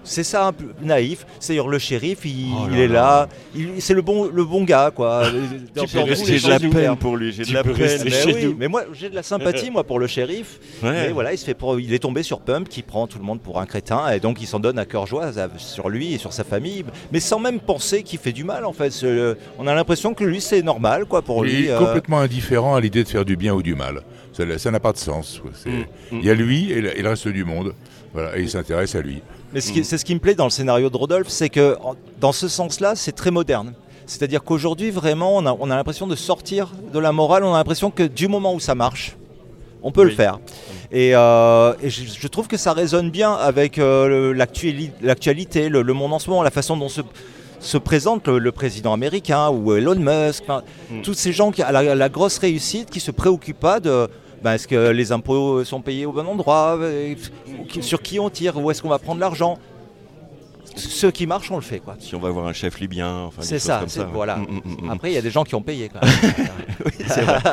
C'est ça, un peu naïf. C'est-à-dire le shérif, il, Oh il là est là. là, il- c'est le bon, le bon gars, quoi. Dans- J'ai dans tous les j'ai de la sens du peine terme. pour lui, j'ai de Tu la peux peine. rester Mais, chez oui, nous. mais moi j'ai de la sympathie moi pour le shérif. Ouais. Mais voilà, il se fait pour, il est tombé sur Pump qui prend tout le monde pour un crétin et donc il s'en donne à cœur joie à- sur lui et sur sa famille, mais sans même penser qu'il fait du mal en fait. C'est- On a l'impression que lui c'est normal quoi pour Il lui. est euh, complètement indifférent à l'idée de faire du bien ou du mal. Ça ça n'a pas de sens. quoi. C'est- Mm, mm. Il y a lui et le, et le reste du monde. Voilà, et il s'intéresse à lui. Mais ce qui- c'est ce qui me plaît dans le scénario de Rodolphe, c'est que en- dans ce sens-là, c'est très moderne. C'est-à-dire qu'aujourd'hui, vraiment, on a, on a l'impression de sortir de la morale, on a l'impression que du moment où ça marche, on peut Oui. le faire. Et, euh, et je, je trouve que ça résonne bien avec euh, le- l'actuali- l'actualité, le, le monde en ce moment, la façon dont se, se présente le, le président américain ou Elon Musk, enfin, Mm. tous ces gens qui ont la, la grosse réussite, qui se préoccupent pas de... Ben, est-ce que les impôts sont payés au bon endroit, euh, sur qui on tire, où est-ce qu'on va prendre l'argent. Ce qui marche, on le fait, quoi. Si on va voir un chef libyen, enfin, des C'est choses ça, comme c'est- ça. ouais. voilà. Mm, mm, mm, mm. Après, il y a des gens qui ont payé, quand même. Oui, c'est vrai.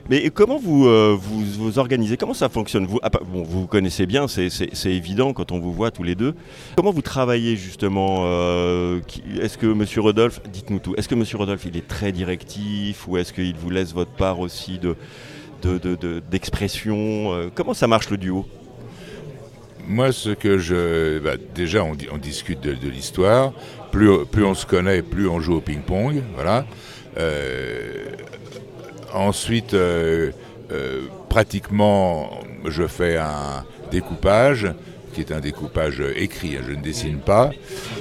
Mais comment vous, euh, vous vous organisez? Comment ça fonctionne? Vous, ah, bon, vous vous connaissez bien, c'est, c'est, c'est évident quand on vous voit tous les deux. Comment vous travaillez justement euh, qui, Est-ce que Monsieur Rodolphe, dites-nous tout, est-ce que Monsieur Rodolphe il est très directif ou est-ce qu'il vous laisse votre part aussi de, de, de, de, d'expression euh, Comment ça marche le duo? Moi, ce que je... Bah, déjà, on, on discute de, de l'histoire. Plus, plus on se connaît, plus on joue au ping-pong. Voilà. Euh, ensuite, euh, euh, pratiquement, je fais un découpage, qui est un découpage écrit, hein, je ne dessine pas,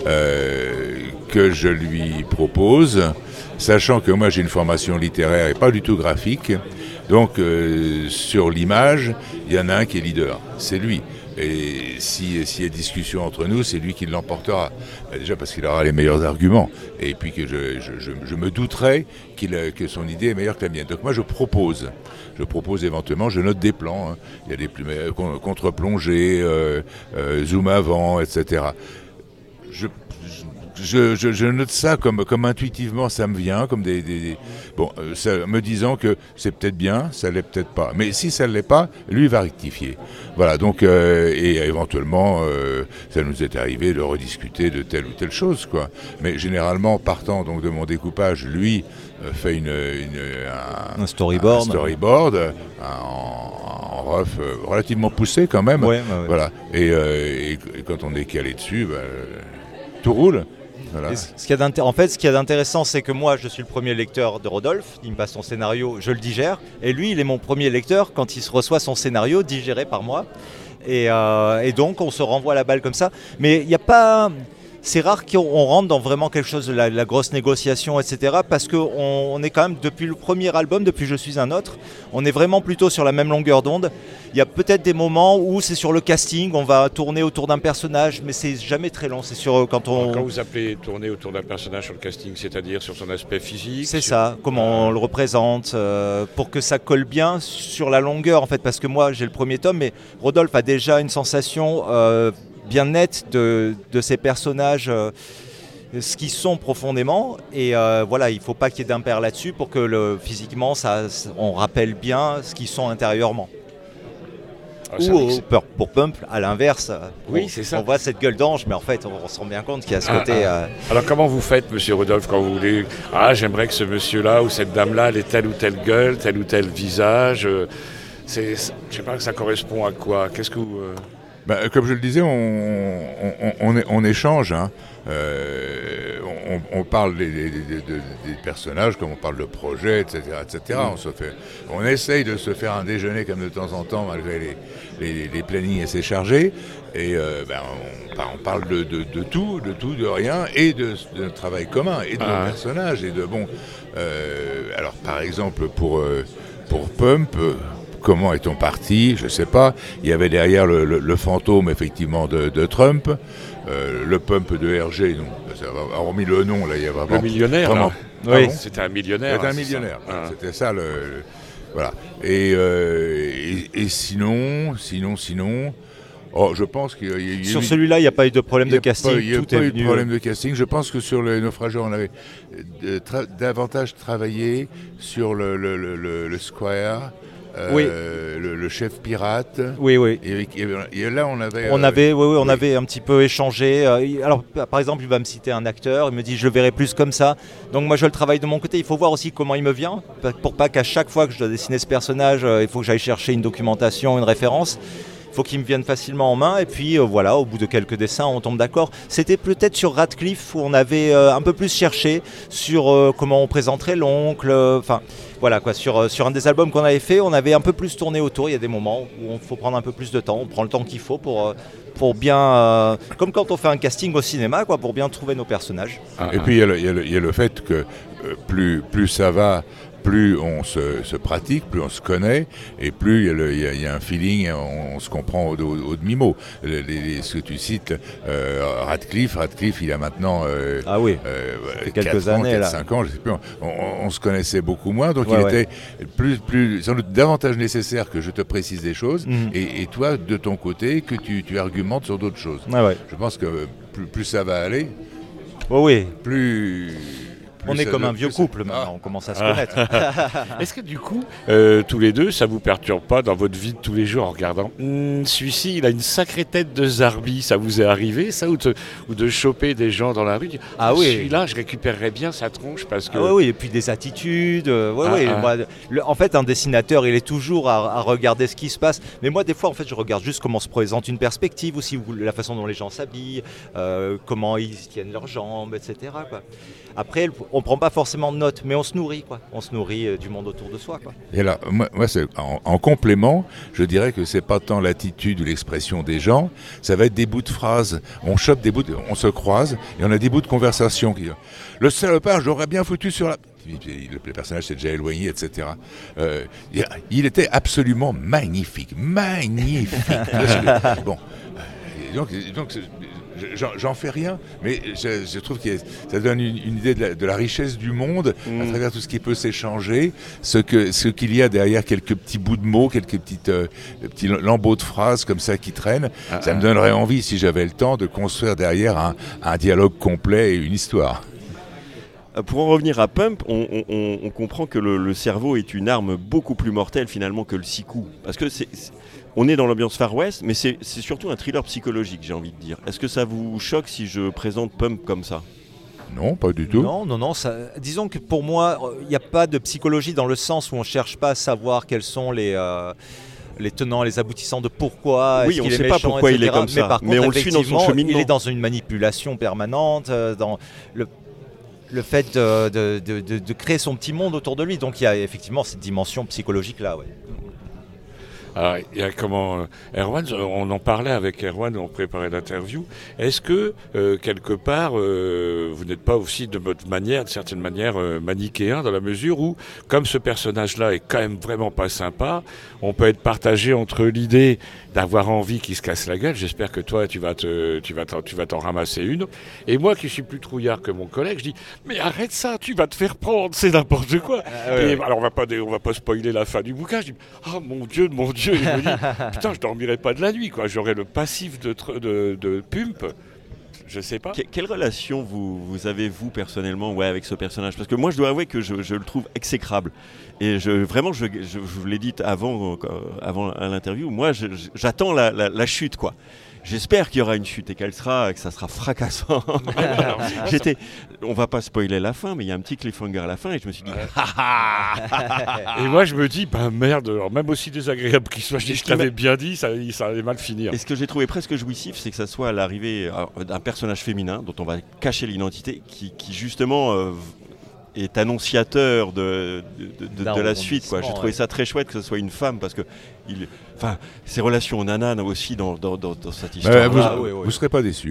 euh, que je lui propose, sachant que moi, j'ai une formation littéraire et pas du tout graphique. Donc, euh, sur l'image, il y en a un qui est leader. C'est lui. Et si, s'il y a discussion entre nous, c'est lui qui l'emportera. Déjà parce qu'il aura les meilleurs arguments. Et puis que je, je, je, je me douterai qu'il, que son idée est meilleure que la mienne. Donc moi je propose. Je propose éventuellement, je note des plans. Hein. Il y a des plus contre-plongées, euh, euh, zoom avant, et cetera. Je, Je, je, je note ça comme, comme intuitivement ça me vient, comme des, des, des bon, euh, ça, me disant que c'est peut-être bien, ça l'est peut-être pas. Mais si ça ne l'est pas, lui va rectifier. Voilà, donc, euh, et éventuellement, euh, ça nous est arrivé de rediscuter de telle ou telle chose, quoi. Mais généralement, partant donc de mon découpage, lui euh, fait une, une, un, un storyboard, un storyboard un, en, en rough euh, relativement poussé quand même. Ouais, ouais, ouais. Voilà. Et, euh, et, et quand on est calé dessus, bah, tout roule. Voilà. Ce qu'il y a d'intér- en fait, ce qu'il y a d'intéressant, c'est que moi, je suis le premier lecteur de Rodolphe. Il me passe son scénario, je le digère. Et lui, il est mon premier lecteur quand il se reçoit son scénario digéré par moi. Et, euh, et donc, on se renvoie la balle comme ça. Mais il n'y a pas... C'est rare qu'on rentre dans vraiment quelque chose de la, la grosse négociation, et cetera. Parce qu'on on est quand même, depuis le premier album, depuis Je suis un autre, on est vraiment plutôt sur la même longueur d'onde. Il y a peut-être des moments où c'est sur le casting, on va tourner autour d'un personnage, mais c'est jamais très long. C'est sur quand on... Quand vous appelez tourner autour d'un personnage sur le casting, c'est-à-dire sur son aspect physique? C'est sur... ça, comment on le représente, euh, pour que ça colle bien sur la longueur, en fait. Parce que moi, j'ai le premier tome, mais Rodolphe a déjà une sensation... Euh, bien nette de, de ces personnages, euh, ce qu'ils sont profondément, et euh, voilà, il ne faut pas qu'il y ait d'impair là-dessus pour que le, physiquement ça, on rappelle bien ce qu'ils sont intérieurement. Ah, ou au, pour, pour Pump, à l'inverse, oui, on, c'est ça. On voit cette gueule d'ange, mais en fait on, on se rend bien compte qu'il y a ce ah, côté... Ah. Euh... Alors comment vous faites, monsieur Rodolphe, quand vous voulez, ah j'aimerais que ce monsieur-là ou cette dame-là ait telle ou telle gueule, tel ou tel visage, c'est, je sais pas, ça correspond à quoi? Qu'est-ce que vous... Euh... Bah, comme je le disais, on, on, on, on échange, hein. euh, on, on parle des, des, des, des personnages, comme on parle de projets, et cetera, et cetera. Mmh. On, se fait, on essaye de se faire un déjeuner comme de temps en temps, malgré les, les, les plannings assez chargés. Et euh, ben, on, on parle de, de, de tout, de tout, de rien, et de, de notre travail commun, et de ah. nos personnages, et de bon. Euh, alors, par exemple, pour euh, pour Pump. Euh, Comment est-on parti? Je ne sais pas. Il y avait derrière le, le, le fantôme, effectivement, de, de Trump, euh, le Pump de R G. Donc, hormis le nom, là, il y a vraiment... Le millionnaire, vraiment, là. Oui. C'était un millionnaire. C'était un hein, millionnaire. Ça. Ah. C'était ça, le... le voilà. Et, euh, et, et sinon, sinon, sinon... Oh, je pense qu'il y a, il y a sur eu... celui-là, il n'y a pas eu de problème de casting. Il n'y a tout pas est eu venu... de problème de casting. Je pense que sur le naufrageur, on avait tra- davantage travaillé sur le, le, le, le, le Squire... Euh, oui. le, le chef pirate. Oui, oui. Et, et, et là, on avait. On euh, avait, oui, oui, on oui. avait un petit peu échangé. Alors, par exemple, il va me citer un acteur. Il me dit, je le verrai plus comme ça. Donc, moi, je le travaille de mon côté. Il faut voir aussi comment il me vient, pour pas qu'à chaque fois que je dois dessiner ce personnage, il faut que j'aille chercher une documentation, une référence. Il faut qu'il me vienne facilement en main. Et puis, euh, voilà, au bout de quelques dessins, on tombe d'accord. C'était peut-être sur Radcliffe où on avait euh, un peu plus cherché sur euh, comment on présenterait l'oncle. Enfin. Euh, Voilà quoi, sur, sur un des albums qu'on avait fait, on avait un peu plus tourné autour. Il y a des moments où il faut prendre un peu plus de temps, on prend le temps qu'il faut pour, pour bien, euh, comme quand on fait un casting au cinéma, quoi, pour bien trouver nos personnages. Ah, et ah. puis il y, y, y a le fait que euh, plus, plus ça va, plus on se, se pratique, plus on se connaît, et plus il y, y, y a un feeling, on, on se comprend au, au, au demi-mot. Les, les, ce que tu cites, euh, Radcliffe, Radcliffe, il a maintenant euh, ah oui, euh, quelques années, ans, là. cinq ans, je sais plus, on, on, on se connaissait beaucoup moins, donc ouais, il ouais. était plus, plus, sans doute davantage nécessaire que je te précise des choses, mmh. et, et toi, de ton côté, que tu, tu argumentes sur d'autres choses. Ah ouais. Je pense que plus, plus ça va aller, oh oui. plus... On Plus est ça comme doit- un vieux plus ça- couple maintenant, Ah. on commence à se Ah. connaître. Est-ce que du coup, euh, tous les deux, ça vous perturbe pas dans votre vie de tous les jours en regardant Hum, celui-ci, il a une sacrée tête de zarbi. Ça vous est arrivé, ça, ou de, ou de choper des gens dans la rue dire, Ah oui. Celui-là, je récupérerais bien sa tronche parce que. Ah oui, oui, et puis des attitudes. euh, ouais, Ah, ouais, ah. moi, le- en fait, un dessinateur, il est toujours à, à regarder ce qui se passe. Mais moi, des fois, en fait, je regarde juste comment se présente une perspective aussi, ou la façon dont les gens s'habillent, euh, comment ils tiennent leurs jambes, et cetera quoi. Après, on prend pas forcément de notes, mais on se nourrit, quoi. On se nourrit euh, du monde autour de soi, quoi. Et là, moi, moi, c'est- en, en complément, je dirais que c'est pas tant l'attitude ou l'expression des gens, ça va être des bouts de phrases. On chope des bouts, de- on se croise et on a des bouts de conversation qui. Le salopard, j'aurais bien foutu sur la. Le, le personnage s'est déjà éloigné, et cetera. Euh, il, il était absolument magnifique, magnifique. Bon, euh, donc, donc j'en, j'en fais rien, mais je, je trouve que ça donne une, une idée de la, de la richesse du monde Mm. à travers tout ce qui peut s'échanger, ce, que, ce qu'il y a derrière quelques petits bouts de mots, quelques petites, euh, petits lambeaux de phrases comme ça qui traînent. Ah, ça ah. me donnerait envie, si j'avais le temps, de construire derrière un, un dialogue complet et une histoire. Euh, Pour en revenir à Pump, on, on- on- on comprend que le, le cerveau est une arme beaucoup plus mortelle finalement que le six-coups. Parce que c'est, c'est- on est dans l'ambiance Far West, mais c'est, c'est surtout un thriller psychologique, j'ai envie de dire. Est-ce que ça vous choque si je présente Pump comme ça ? Non, pas du tout. Non, non, non. Ça, disons que pour moi, il n'y a pas de psychologie dans le sens où on ne cherche pas à savoir quels sont les, euh, les tenants, les aboutissants de pourquoi. Oui, est-ce on qu'il ne est sait pas méchant, pourquoi il est et cetera. comme ça, Mais par mais contre, on le suit dans son effectivement, cheminement. il est dans une manipulation permanente, euh, dans le, le fait de, de- de- de- de créer son petit monde autour de lui. Donc il y a effectivement cette dimension psychologique là. Ouais. Alors, il y a comment euh, Erwan, on en parlait avec Erwan, on préparait l'interview. Est-ce que euh, quelque part, euh, vous n'êtes pas aussi de votre manière, de certaine manière, euh, manichéen dans la mesure où, comme ce personnage-là est quand même vraiment pas sympa, on peut être partagé entre l'idée d'avoir envie qu'il se casse la gueule. J'espère que toi, tu vas te, tu vas t'en, tu vas t'en ramasser une. Et moi, qui suis plus trouillard que mon collègue, je dis, mais arrête ça, tu vas te faire prendre, c'est n'importe quoi. Et, alors, on va pas, dé- on va pas spoiler la fin du bouquin. Je dis, ah mon Dieu, mon Dieu. Il me dit, putain, je dormirai pas de la nuit, quoi. J'aurai le passif de, tr- de, de Pump. Je sais pas. Que- quelle relation vous, vous avez, vous, personnellement, ouais, avec ce personnage ? Parce que moi, je dois avouer que je, je le trouve exécrable. Et je, vraiment, je, je, je vous l'ai dit avant, euh, avant à l'interview, moi, je- je- j'attends la, la- la chute, quoi. J'espère qu'il y aura une chute et qu'elle sera, que ça sera fracassant. J'étais, on va pas spoiler la fin, mais il y a un petit cliffhanger à la fin et je me suis dit, Et moi, je me dis, bah merde, alors même aussi désagréable qu'il soit, je dis, je Ce qui m'a- t'avais bien dit, ça, ça allait mal finir. Et ce que j'ai trouvé presque jouissif, c'est que ça soit à l'arrivée euh, d'un personnage féminin dont on va cacher l'identité, qui, qui justement euh, est annonciateur de, de, de- de- D'un de la suite, quoi. J'ai rebondissement, trouvé ouais. ça très chouette que ce soit une femme parce que, il, enfin, ses relations nananes aussi dans, dans, dans, dans cette Bah, histoire. vous Ah, oui, oui. ne serez pas déçus.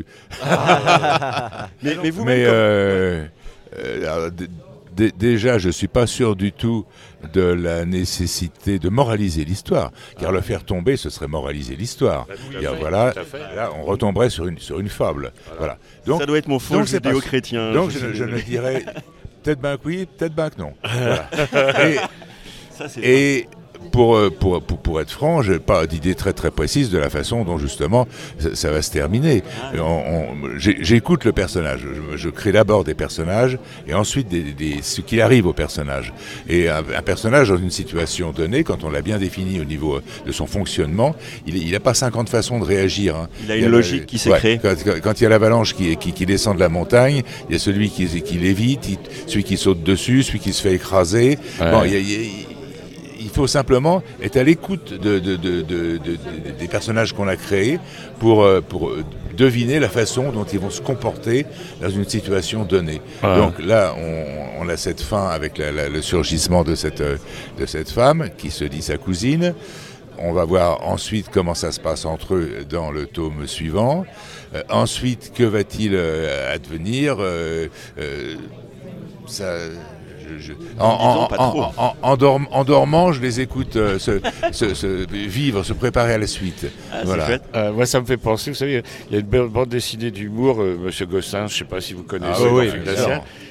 mais, mais vous, Mais euh, euh, alors, d- d- déjà, je ne suis pas sûr du tout de la nécessité de moraliser l'histoire, car le faire tomber, ce serait moraliser l'histoire. Tout à Car fait, voilà, tout à fait. là, on retomberait sur une, sur une fable. Voilà. Donc, ça doit être mon faux donc c'est pas- judéo-chrétien. donc je je, suis je ne désolé. dirais peut-être bien que oui, peut-être bien que non. Voilà. Et, Ça, c'est et pour, euh, pour, pour, pour être franc, je n'ai pas d'idée très très précise de la façon dont justement ça, ça va se terminer. On- on- j'ai- J'écoute le personnage, je, je crée d'abord des personnages et ensuite des, des- ce qui arrive au personnage. Et un, un personnage dans une situation donnée, quand on l'a bien défini au niveau de son fonctionnement, il n'a pas cinquante façons de réagir. Hein. Il a une y logique qui s'est ouais, créée. Quand, quand- quand il y a l'avalanche qui, qui, qui descend de la montagne, il y a celui qui, qui l'évite, il- celui qui saute dessus, celui qui se fait écraser. Ouais. Bon, il y a- il y a- il faut simplement être à l'écoute de, de- de- de- de- de- des personnages qu'on a créés pour, euh, pour euh, deviner la façon dont ils vont se comporter dans une situation donnée. Ouais. Donc là, on, on a cette fin avec la- la- le surgissement de cette, euh, de cette femme qui se dit sa cousine. On va voir ensuite comment ça se passe entre eux dans le tome suivant. Euh, ensuite, que va-t-il euh, advenir euh, euh, ça, je- je- en, disons en- pas en- trop. en- en dorm- en dormant, je les écoute euh, se, se- se vivre, se préparer à la suite. Ah, c'est voilà. chouette. Euh, moi, ça me fait penser, vous savez, il y a une belle bande dessinée d'humour, euh, Monsieur Gossin, je ne sais pas si vous connaissez, Ah oui, Jean-Philippe bien Dacier. sûr.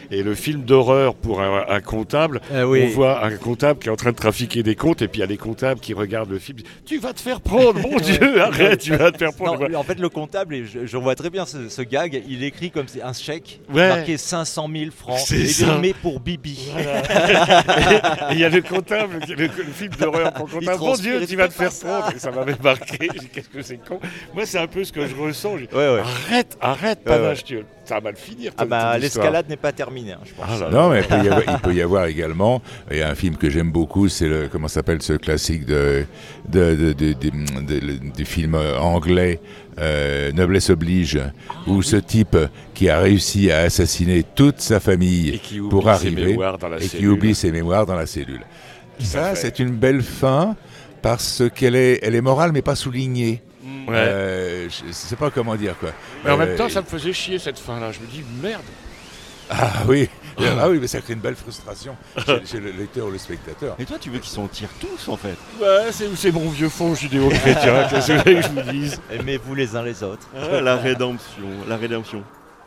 Et le film d'horreur pour un, un comptable, Euh, oui. on voit un comptable qui est en train de trafiquer des comptes et puis il y a les comptables qui regardent le film. Tu vas te faire prendre, mon Dieu, arrête, tu vas te faire prendre. Non, en fait, le comptable, et je, je vois très bien ce, ce gag, il écrit comme c'est un chèque, Ouais. marqué cinq cent mille francs, C'est et ça. il met pour Bibi. Voilà. Et il y a le comptable, le, le film d'horreur pour le Il comptable. Mon transpire, Dieu, il tu vas te fait faire pas ça. prendre. Et ça m'avait marqué. J'ai dit, qu'est-ce que c'est con. Moi, c'est un peu ce que je ressens. J'ai dit, Ouais, ouais. Arrête, arrête, Ouais, Panache, ouais. tu- ça va mal finir. Ah ton- bah, ton histoire. l'escalade n'est pas terminée, hein, je pense. Ah là là. Non, mais il peut, y avoir, il peut y avoir également, il y a un film que j'aime beaucoup, c'est le, comment s'appelle ce classique de, de, de, de- de- de- de- du film anglais, euh, Noblesse oblige, où ce type qui a réussi à assassiner toute sa famille Et qui oublie pour ses arriver, mémoires dans la et qui cellule. oublie ses mémoires dans la cellule. Ça, fait. c'est une belle fin, parce qu'elle est, elle est morale, mais pas soulignée. Ouais. Euh, je ne sais pas comment dire, quoi. Mais en Euh, même temps, ça me faisait chier cette fin-là. Je me dis, merde. Ah oui, ah oui, mais ça crée une belle frustration chez, chez le lecteur ou le spectateur. Et toi, tu veux qu'ils s'en tirent tous, en fait? Ouais, c'est, c'est mon vieux fond judéo-chrétien. Qu'est-ce que vous voulez que je vous dise? Aimez-vous les uns les autres. Ah, la rédemption, la rédemption.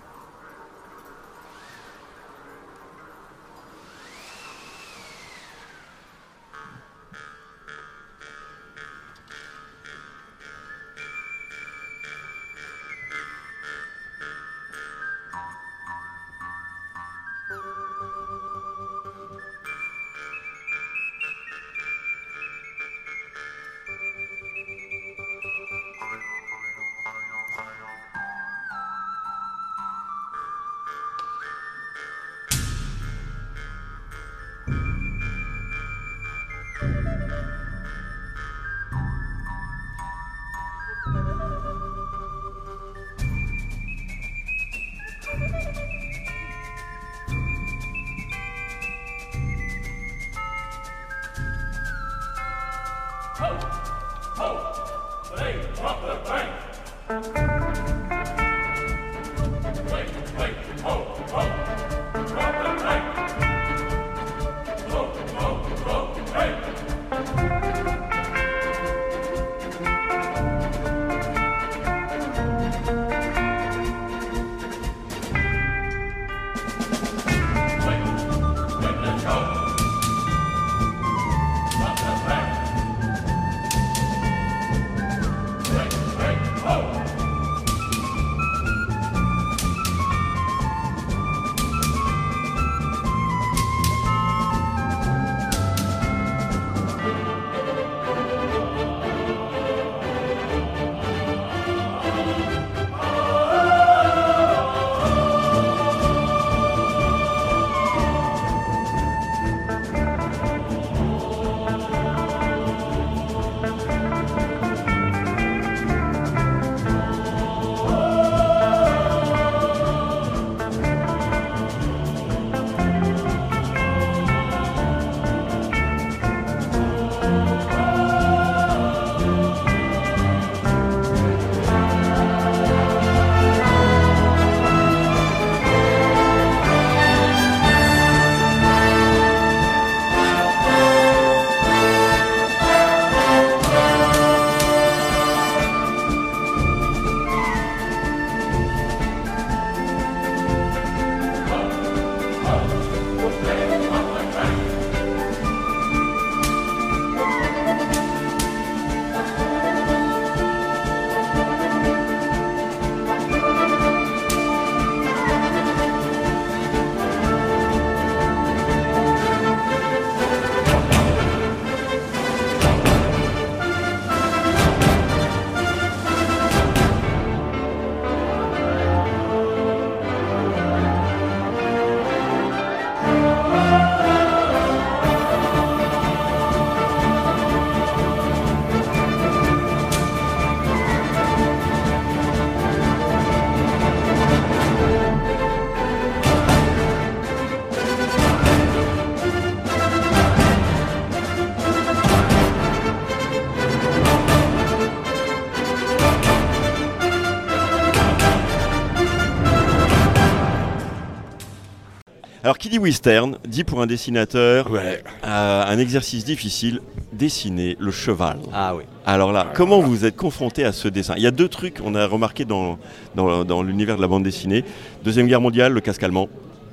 Alors, qui dit western, dit pour un dessinateur, Ouais. euh, un exercice difficile, dessiner le cheval. Ah oui. Alors là, comment vous êtes confronté à ce dessin? Il y a deux trucs qu'on a remarqué dans, dans, dans l'univers de la bande dessinée. Deuxième Guerre mondiale, le casque allemand.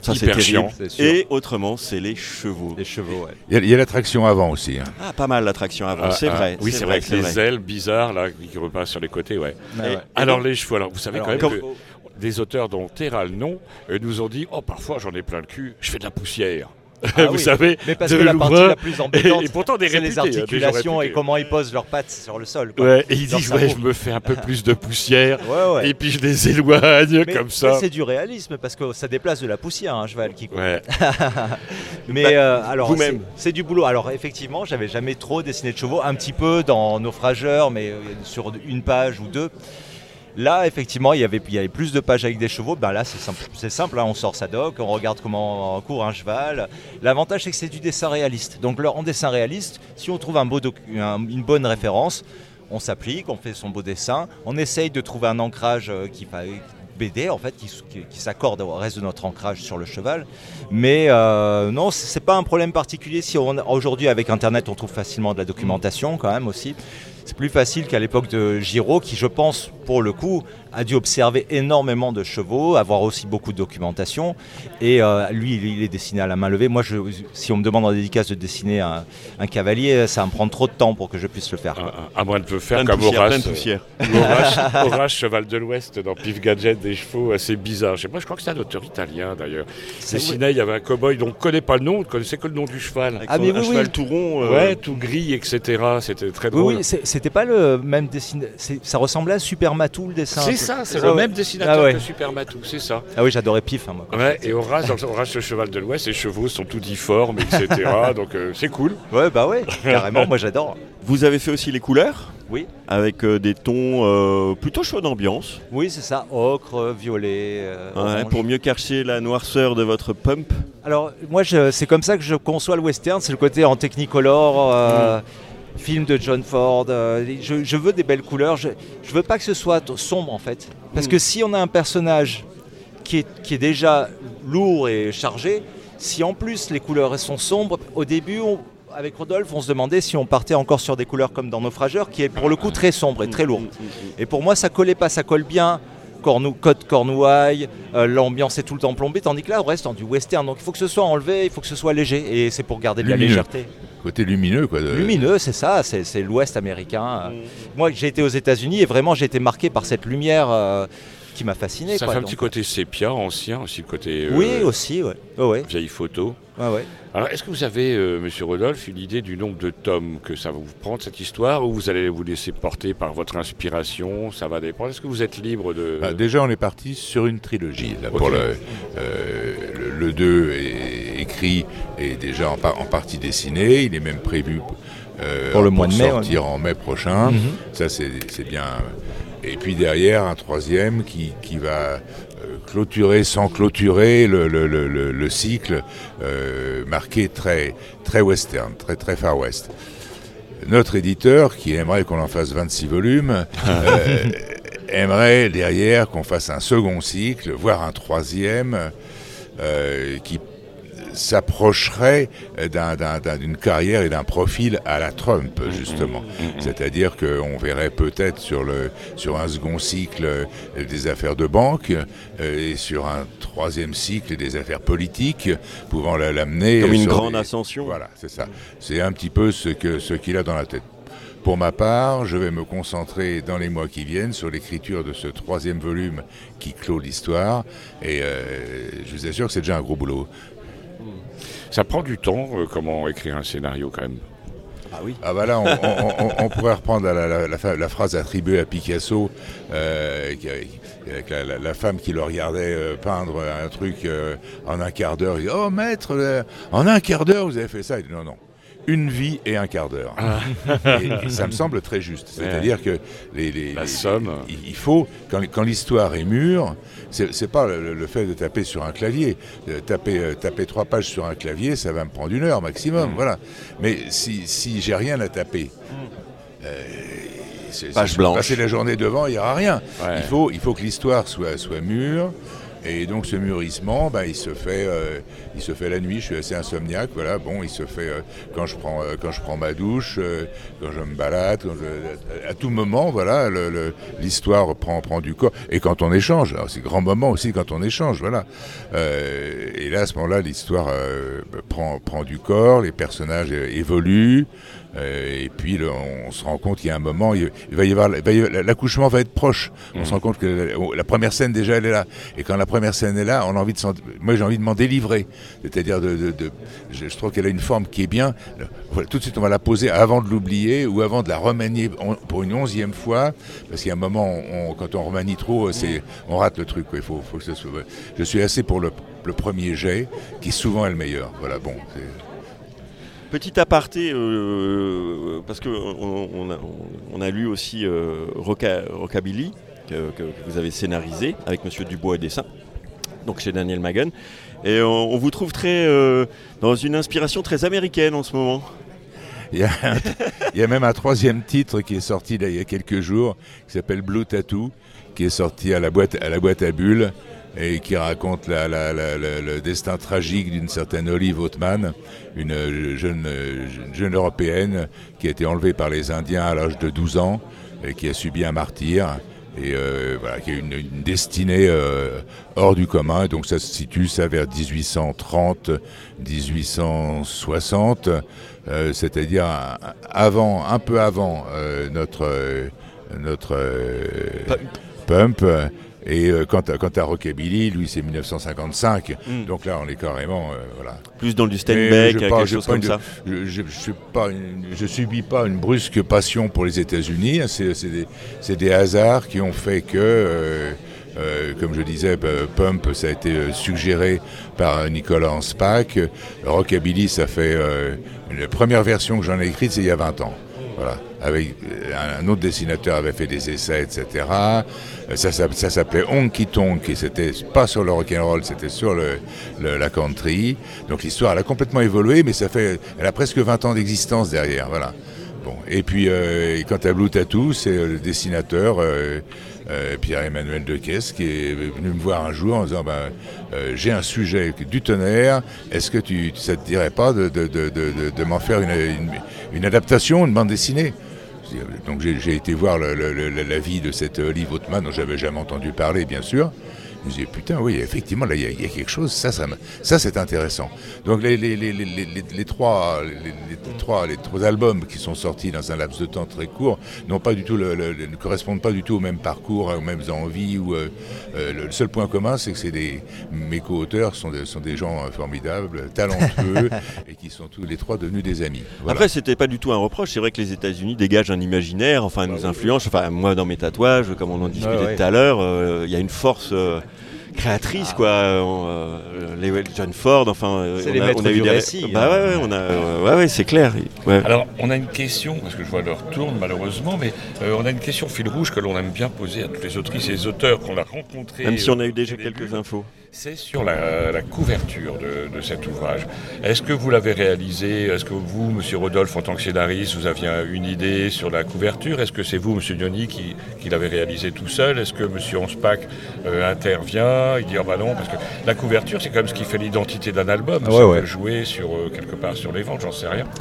Ça, c'est hyper terrible. chiant. C'est sûr. Et autrement, c'est les chevaux. Les chevaux, ouais. Il y a, il y a l'attraction avant aussi. hein. Ah, pas mal l'attraction avant, Ah, c'est ah, vrai. Oui, c'est vrai, avec c'est les vrai. ailes bizarres là, qui repassent sur les côtés, ouais. Ouais, Et- ouais. Alors donc- les chevaux, alors vous savez Alors, quand même comme- que des auteurs dont Terra le nom euh, nous ont dit, oh parfois j'en ai plein le cul, je fais de la poussière. Ah vous oui. savez, Mais parce de que la partie loin, la plus embêtante, et, et pourtant des c'est réputés, les hein, des gens articulations et réputés. comment ils posent leurs pattes sur le sol. quoi. Ouais, et ils Leur disent, ouais, cerveau. je me fais un peu plus de poussière, Ouais, ouais. et puis je les éloigne Mais- comme mais ça. c'est du réalisme parce que ça déplace de la poussière, un cheval qui court. Ouais. Mais Bah, euh, alors, vous-même. c'est- c'est du boulot. Alors effectivement, j'avais jamais trop dessiné de chevaux, un petit peu dans Naufrageur, mais euh, sur une page ou deux. Là, effectivement, il y avait, il y avait plus de pages avec des chevaux. Ben là, c'est simple, c'est simple hein, on sort sa doc, on regarde comment court un cheval. L'avantage, c'est que c'est du dessin réaliste. Donc, là, en dessin réaliste, si on trouve un beau docu- un- une bonne référence, on s'applique, on fait son beau dessin, on essaye de trouver un ancrage euh, qui va B D en fait qui, qui- qui s'accorde au reste de notre ancrage sur le cheval. Mais euh, non, c'est c'est pas un problème particulier. Si on, aujourd'hui avec Internet, on trouve facilement de la documentation quand même aussi. C'est plus facile qu'à l'époque de Giraud, qui je pense, pour le coup, a dû observer énormément de chevaux, avoir aussi beaucoup de documentation. Et euh, lui, il, il est dessiné à la main levée. Moi, je, si on me demande en dédicace de dessiner un, un cavalier, ça va me prendre trop de temps pour que je puisse le faire. quoi. À, à moins de le faire Plein de comme poussière, Horace. plein de poussière. ou Horace, Horace, cheval de l'Ouest, dans Pif Gadget, des chevaux assez bizarres. Je sais pas, je crois que c'est un auteur italien d'ailleurs. C'est- Dessinait, il y avait un cow-boy dont on ne connaît pas le nom, on ne connaissait que le nom du cheval. Avec Ah, son- mais un oui, cheval oui. tout rond. euh, Ouais, tout gris, et cetera. C'était très Oui, drôle. oui, c'est- c'était pas le même dessin. c'est- Ça ressemblait à Super Matou le dessin. un C'est peu. ça, c'est Ah le ouais. même dessinateur Ah ouais. que Super Matou, c'est ça. Ah oui, j'adorais Pif. hein, moi, quand Ouais, j'étais et Horace, dans Horace le cheval de l'Ouest, les chevaux sont tout difformes, et cetera. Donc euh, c'est cool. petit. Ouais, bah ouais, carrément, moi j'adore. Vous avez fait aussi les couleurs Oui, avec euh, des tons euh, plutôt chauds d'ambiance, oui, c'est ça. Ocre, violet, euh, ouais, orange. pour mieux cacher la noirceur de votre pump. Alors, moi, je- c'est comme ça que je conçois le western, c'est le côté en technicolor, euh, film de John Ford. euh, je, je veux des belles couleurs, je, je veux pas que ce soit t- sombre en fait. Parce que si on a un personnage qui est, qui est déjà lourd et chargé, si en plus les couleurs sont sombres, au début, on- avec Rodolphe, on se demandait si on partait encore sur des couleurs comme dans Naufrageur, qui est pour le coup très sombre et très lourd. Et pour moi, ça collait pas, ça colle bien. Cornou, Côte Cornouailles, euh, l'ambiance est tout le temps plombée, tandis que là, on reste dans du western. Donc il faut que ce soit enlevé, il faut que ce soit léger, et c'est pour garder de la Lumineux. légèreté. Côté lumineux, quoi. de- Lumineux, c'est ça, c'est c'est l'ouest américain. Moi, j'ai été aux États-Unis et vraiment, j'ai été marqué par cette lumière euh, qui m'a fasciné. Ça quoi. fait un Donc, petit côté sépia, ancien, aussi le côté euh, Oui, aussi, ouais. Ouais, ouais, vieille photo. ouais, ouais. Alors, est-ce que vous avez, euh, Monsieur Rodolphe, une idée du nombre de tomes que ça va vous prendre, cette histoire, ou vous allez vous laisser porter par votre inspiration? Ça va dépendre. Est-ce que vous êtes libre de... Ah, déjà, on est parti sur une trilogie. Là, pour Ok. le, euh, le, le deux est écrit et déjà en, par- en partie dessiné. Il est même prévu euh, Pour le mois de mai, sortir en mai prochain. Mhm. Ça, c'est c'est bien. Et puis derrière, un troisième qui, qui va euh, clôturer sans clôturer le, le, le, le- le cycle euh, marqué très, très western, très, très far west. Notre éditeur, qui aimerait qu'on en fasse vingt-six volumes, euh, aimerait derrière qu'on fasse un second cycle, voire un troisième, euh, qui s'approcherait d'un- d'un- d'un- d'une carrière et d'un profil à la Trump, justement. C'est-à-dire qu'on verrait peut-être sur, le, sur un second cycle euh, des affaires de banque euh, et sur un troisième cycle des affaires politiques, pouvant la- l'amener... Comme une sur grande des- ascension. Voilà, c'est ça. C'est un petit peu ce que ce qu'il a dans la tête. Pour ma part, je vais me concentrer dans les mois qui viennent sur l'écriture de ce troisième volume qui clôt l'histoire. Et euh, je vous assure que c'est déjà un gros boulot. Ça prend du temps, euh, comment écrire un scénario, quand même. Ah oui. Ah bah là, on, on- on- on pourrait reprendre la, la- la fa- la phrase attribuée à Picasso, euh, qui- qui- avec la, la- la femme qui le regardait euh, peindre un truc euh, en un quart d'heure. Il dit, oh maître, euh, en un quart d'heure vous avez fait ça. Il dit, non, non. Une vie et un quart d'heure. Et, et ça me semble très juste. C'est-à-dire que les, les- La les- somme. il il faut, quand, quand l'histoire est mûre, c'est c'est pas le, le fait de taper sur un clavier. Euh, Taper, euh, taper trois pages sur un clavier, ça va me prendre une heure maximum. Voilà. Mais si, si j'ai rien à taper, euh, c'est- Page c'est- blanche. passer la journée devant, il n'y aura rien. Ouais. Il, faut, il faut que l'histoire soit, soit mûre Et donc ce mûrissement, bah, il se fait, euh, il se fait la nuit. Je suis assez insomniaque, voilà. Bon, il se fait euh, quand je prends, euh, quand je prends ma douche, euh, quand je me balade, quand je, à, à tout moment, voilà, le, le, l'histoire prend, prend du corps. Et quand on échange, alors c'est grand moment aussi quand on échange, voilà. Euh, et là, à ce moment-là, l'histoire euh, prend, prend du corps, les personnages évoluent. Euh, et puis là, on se rend compte qu'il y a un moment, il, il va y avoir, il va y avoir, l'accouchement va être proche. On mmh. se rend compte que la, la première scène déjà elle est là. Et quand la première scène est là, on a envie de s'en, moi j'ai envie de m'en délivrer. C'est-à-dire de, de, de je, je trouve qu'elle a une forme qui est bien. Voilà, tout de suite on va la poser avant de l'oublier ou avant de la remanier pour une onzième fois, parce qu'il y a un moment, on, quand on remanie trop, c'est, on rate le truc. Quoi. Il faut, faut que ça soit. Je suis assez pour le, le premier jet, qui souvent est le meilleur. Voilà, bon. C'est... Petit aparté, euh, parce qu'on on a, on a lu aussi euh, Roca, Rockabilly, que, que, que vous avez scénarisé avec Monsieur Dubois et Dessin, donc chez Daniel Magan. Et on, on vous trouve très euh, dans une inspiration très américaine en ce moment. Il y, a un, il y a même un troisième titre qui est sorti là, il y a quelques jours, qui s'appelle Blue Tattoo, qui est sorti à la boîte à, la boîte à bulles. Et qui raconte la, la, la, la, le destin tragique d'une certaine Olive Oatman, une jeune, jeune européenne qui a été enlevée par les Indiens à l'âge de douze ans et qui a subi un martyre et euh, voilà, qui a une, une destinée euh, hors du commun. Et donc ça se situe ça vers dix-huit cent trente, dix-huit cent soixante, euh, c'est-à-dire avant, un peu avant euh, notre, euh, notre euh, Pump. Pump Et euh, quant, à, quant à Rockabilly, lui c'est dix-neuf cent cinquante-cinq, mm. donc là on est carrément euh, voilà. Plus dans du Steinbeck, quelque chose comme une, ça. Je, je, je, pas une, je subis pas une brusque passion pour les États-Unis. C'est, c'est, des, c'est des hasards qui ont fait que, euh, euh, comme je disais, Pump ça a été suggéré par Nicolas Anspach. Rockabilly, ça fait euh, la première version que j'en ai écrite, c'est il y a vingt ans. Voilà. Avec un autre dessinateur avait fait des essais, et cetera. Ça, ça, ça s'appelait Honky Tonk et c'était pas sur le rock'n'roll, c'était sur le, le, la country. Donc l'histoire elle a complètement évolué, mais ça fait, elle a presque vingt ans d'existence derrière. Voilà. Bon. Et puis euh, quant à Blue Tattoo, c'est le dessinateur euh, euh, Pierre-Emmanuel Decaisse qui est venu me voir un jour en disant ben, euh, j'ai un sujet du tonnerre, est-ce que tu, ça te dirait pas de, de, de, de, de, de m'en faire une, une, une adaptation, une bande dessinée? Donc j'ai, j'ai été voir le, le, le, la vie de cette Olive Oatman dont j'avais jamais entendu parler, bien sûr. Je me disais, putain, oui, effectivement, là, il y, y a quelque chose, ça, ça, ça c'est intéressant. Donc les, les, les, les, les, les, trois, les, les, trois, les trois albums qui sont sortis dans un laps de temps très court n'ont pas du tout le, le, ne correspondent pas du tout au même parcours, aux mêmes envies. Ou, euh, euh, le seul point commun, c'est que c'est des, mes co-auteurs sont, de, sont des gens formidables, talentueux, et qui sont tous les trois devenus des amis. Voilà. Après, c'était pas du tout un reproche. C'est vrai que les États-Unis dégagent un imaginaire, enfin, nous influencent. Enfin, moi, dans mes tatouages, comme on en discutait ah, ouais. tout à l'heure, il euh, y a une force. Euh, créatrice ah. quoi euh, les John Ford enfin c'est on les a, maîtres on a du eu des récit bah ouais, ouais on a euh, ouais ouais c'est clair ouais. Alors on a une question parce que je vois l'heure tourne malheureusement mais euh, on a une question fil rouge que l'on aime bien poser à toutes les autrices et les auteurs qu'on a rencontrés même si on a eu déjà quelques début. infos. C'est sur la, la couverture de, de cet ouvrage. Est-ce que vous l'avez réalisé? Est-ce que vous, Monsieur Rodolphe, en tant que scénariste, vous aviez une idée sur la couverture? Est-ce que c'est vous, Monsieur Diony, qui, qui l'avez réalisé tout seul? Est-ce que Monsieur Anspach euh, intervient? Il dit ah bah non, parce que la couverture, c'est quand même ce qui fait l'identité d'un album. Ah ouais, ça ouais. peut jouer sur, euh, quelque part sur les ventes, j'en sais rien.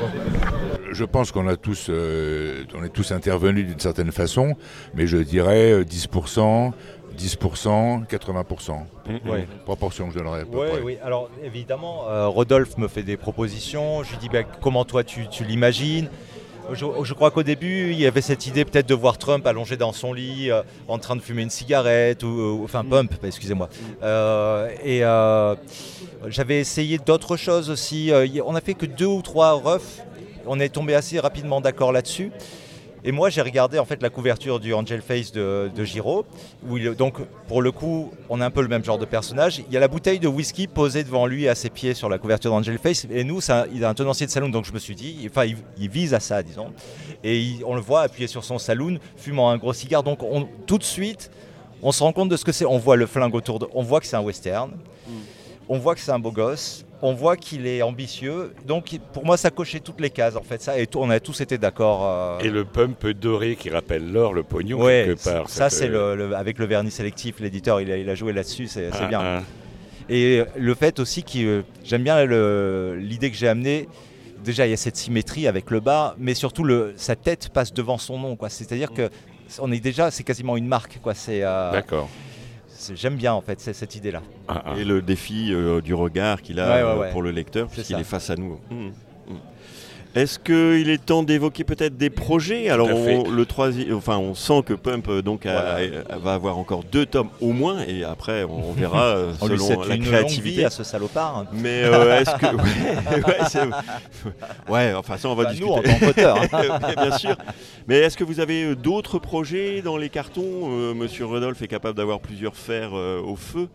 Je pense qu'on a tous, euh, on est tous intervenus d'une certaine façon, mais je dirais dix pour cent. dix pour cent, quatre-vingts pour cent. Mmh, ouais. Proportion que je donnerais à peu ouais, près. Oui, alors évidemment, euh, Rodolphe me fait des propositions. Je lui dis bah, comment toi tu, tu l'imagines. Je, je crois qu'au début, il y avait cette idée peut-être de voir Trump allongé dans son lit, euh, en train de fumer une cigarette, ou, ou enfin mmh. Pump, excusez-moi. Euh, et euh, j'avais essayé d'autres choses aussi. Euh, on n'a fait que deux ou trois refs. On est tombé assez rapidement d'accord là-dessus. Et moi, j'ai regardé en fait la couverture du Angel Face de, de Giraud, où il, donc pour le coup, on a un peu le même genre de personnage. Il y a la bouteille de whisky posée devant lui à ses pieds sur la couverture d'Angel Face, et nous, ça, il a un tenancier de saloon, donc je me suis dit, enfin, il, il vise à ça, disons. Et il, on le voit appuyé sur son saloon, fumant un gros cigare. Donc on, tout de suite, on se rend compte de ce que c'est. On voit le flingue autour de, on voit que c'est un western, mm. on voit que c'est un beau gosse. on voit qu'il est ambitieux. Donc pour moi, ça cochait toutes les cases en fait. Ça, et tout, on a tous été d'accord. Euh... Et le pump doré qui rappelle l'or, le pognon ouais, quelque part. Ça, cette... c'est le, le, avec le vernis sélectif, l'éditeur, il a, il a joué là-dessus, c'est, c'est ah, bien. Ah. Et le fait aussi que j'aime bien le, l'idée que j'ai amenée. Déjà, il y a cette symétrie avec le bas, mais surtout le, sa tête passe devant son nom, quoi. C'est-à-dire que on est déjà, c'est quasiment une marque, quoi. C'est, euh, D'accord. C'est, j'aime bien en fait c'est, cette idée-là. Ah, ah. Et le défi euh, du regard qu'il a ouais, ouais, euh, ouais. pour le lecteur, c'est puisqu'il ça. est face à nous. Mmh. Mmh. Est-ce qu'il est temps d'évoquer peut-être des projets ? Alors on, le troisième, enfin on sent que Pump donc a, voilà. a, va avoir encore deux tomes au moins, et après on verra euh, on selon lui la une créativité longue vie à ce salopard. Mais euh, est-ce que ouais, ouais, c'est... ouais, enfin ça on va bah, discuter. Nous en tant qu'auteur, hein. ouais, bien sûr. Mais est-ce que vous avez d'autres projets dans les cartons ? euh, Monsieur Rodolphe est capable d'avoir plusieurs fers euh, au feu.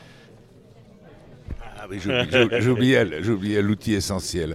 Ah, mais j'oubliais, j'oubliais, j'oubliais l'outil essentiel.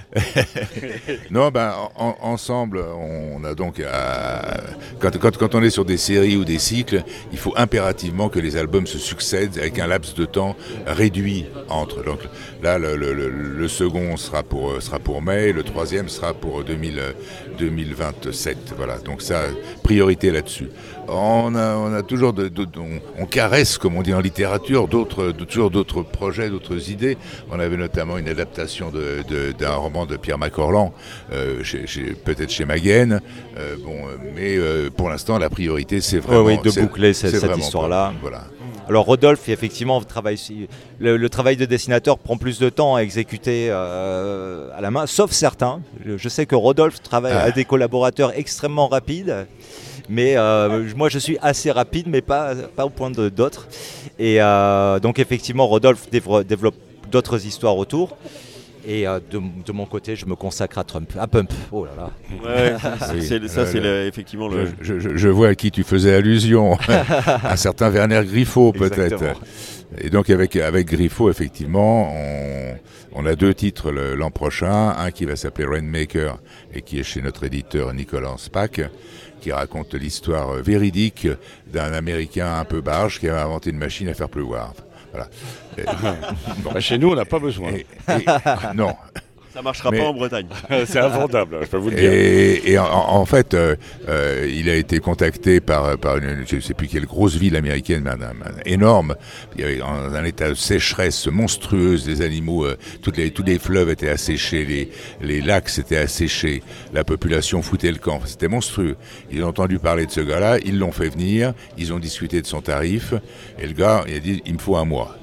Non, ben en, ensemble, on a donc à, quand, quand, quand on est sur des séries ou des cycles, il faut impérativement que les albums se succèdent avec un laps de temps réduit entre. Donc là, le, le, le, le second sera pour sera pour mai, le troisième sera pour deux mille, deux mille vingt-sept. Voilà, donc ça, priorité là-dessus. On a, on a toujours, de, de, on, on caresse, comme on dit en littérature, d'autres, de, toujours d'autres projets, d'autres idées. On avait notamment une adaptation de, de, d'un roman de Pierre Macorlan, euh, chez, chez, peut-être chez Maguen. Euh, bon, mais euh, pour l'instant, la priorité, c'est vraiment... Oui, oui, de c'est, boucler c'est cette, cette histoire-là. Pas, voilà. Alors Rodolphe, effectivement, travaille, le, le travail de dessinateur prend plus de temps à exécuter euh, à la main, sauf certains. Je, je sais que Rodolphe travaille ah. à des collaborateurs extrêmement rapides. Mais euh, moi je suis assez rapide, mais pas, pas au point de, d'autres. Et euh, donc effectivement Rodolphe dév- développe d'autres histoires autour. Et euh, de, de mon côté, je me consacre à Trump, à Pump. Oh là là. Ouais, ça, oui, c'est, ça euh, c'est le, effectivement le. Je, je, je vois à qui tu faisais allusion, un certain Werner Griffo peut-être. Exactement. Et donc avec avec Griffo, effectivement, on, on a deux titres le, l'an prochain, un qui va s'appeler Rainmaker et qui est chez notre éditeur Nicolas Spack, qui raconte l'histoire véridique d'un Américain un peu barge qui a inventé une machine à faire pleuvoir. Voilà. Et, bon. Bah chez nous, on n'a pas besoin. Et, et, non. Ça ne marchera mais, pas en Bretagne. C'est invendable, je peux vous le dire. Et, et en, en fait, euh, euh, il a été contacté par, par une, je ne sais plus quelle grosse ville américaine, mais un, un, un, énorme. Il y avait un, un état de sécheresse monstrueuse, des animaux, euh, toutes les, tous les fleuves étaient asséchés, les, les lacs s'étaient asséchés, la population foutait le camp. C'était monstrueux. Ils ont entendu parler de ce gars-là, ils l'ont fait venir, ils ont discuté de son tarif, et le gars, il a dit, il me faut un mois.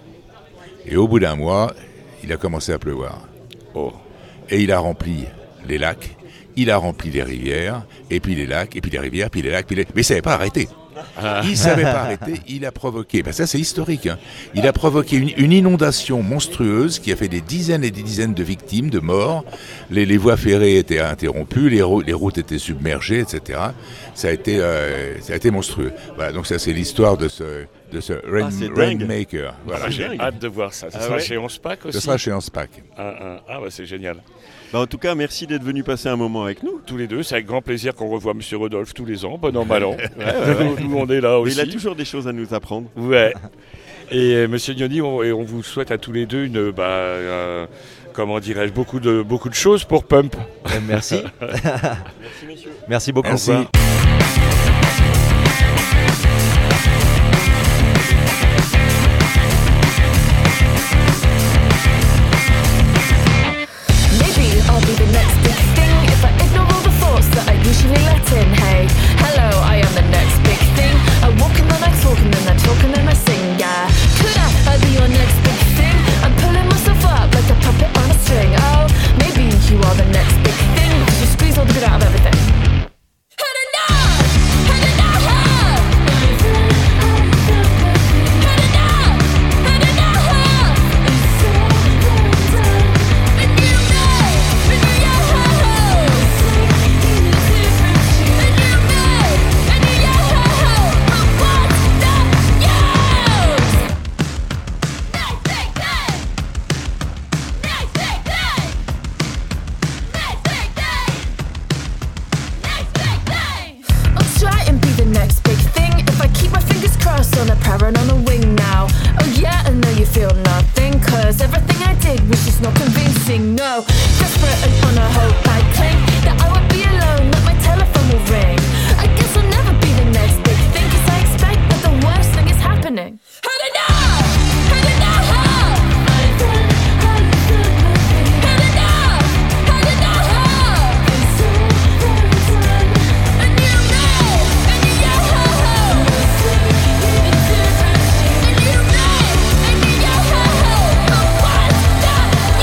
Et au bout d'un mois, il a commencé à pleuvoir. Oh. Et il a rempli les lacs, il a rempli les rivières, et puis les lacs, et puis les rivières, puis les lacs, puis les... mais il ne savait pas arrêter. Il ne savait pas arrêter, il a provoqué, ben ça c'est historique, hein. Il a provoqué une, une inondation monstrueuse qui a fait des dizaines et des dizaines de victimes, de morts. Les, les voies ferrées étaient interrompues, les, ro- les routes étaient submergées, et cetera. Ça a été, euh, ça a été monstrueux. Voilà, donc ça c'est l'histoire de ce... de ce Rain, ah, Rainmaker. Voilà. Ah, j'ai hâte de voir ça. Ça ah, sera ouais. chez Onspec aussi. Ça sera chez Onspec. Ah, ah, ah ouais, c'est génial. Bah, en tout cas, merci d'être venu passer un moment avec nous. Tous les deux, c'est avec grand plaisir qu'on revoit Monsieur Rodolphe tous les ans, bon an, mal an. ouais, ouais, ouais. Nous, on est là aussi. Mais il a toujours des choses à nous apprendre. Ouais. Et euh, Monsieur Gnoni, on, on vous souhaite à tous les deux une, bah, euh, comment dirais-je, beaucoup de, beaucoup de choses pour Pump. Euh, merci. Merci messieurs. Merci beaucoup. Merci. I'll be the next big thing if I ignore all the thoughts that I usually let in. Hey, hello, I am the next big thing. I walk and then I talk and then I talk and then I sing. Yeah, could I, I be your next big thing? I'm pulling myself up like a puppet on a string. Oh, maybe you are the next big thing because you squeeze all the good out of everything. Had enough, had enough. On a prayer and on a wing now. Oh yeah, I know you feel nothing, cause Cause everything I did was just not convincing, no. Desperate and on a hope I cling that I would be alone, that my telephone will ring. I guess I'll never be the next big thing, cause I expect that the worst thing is happening. Had enough! Had enough! Had enough! Had enough! And you know, and you know, and you know, and you know, what's the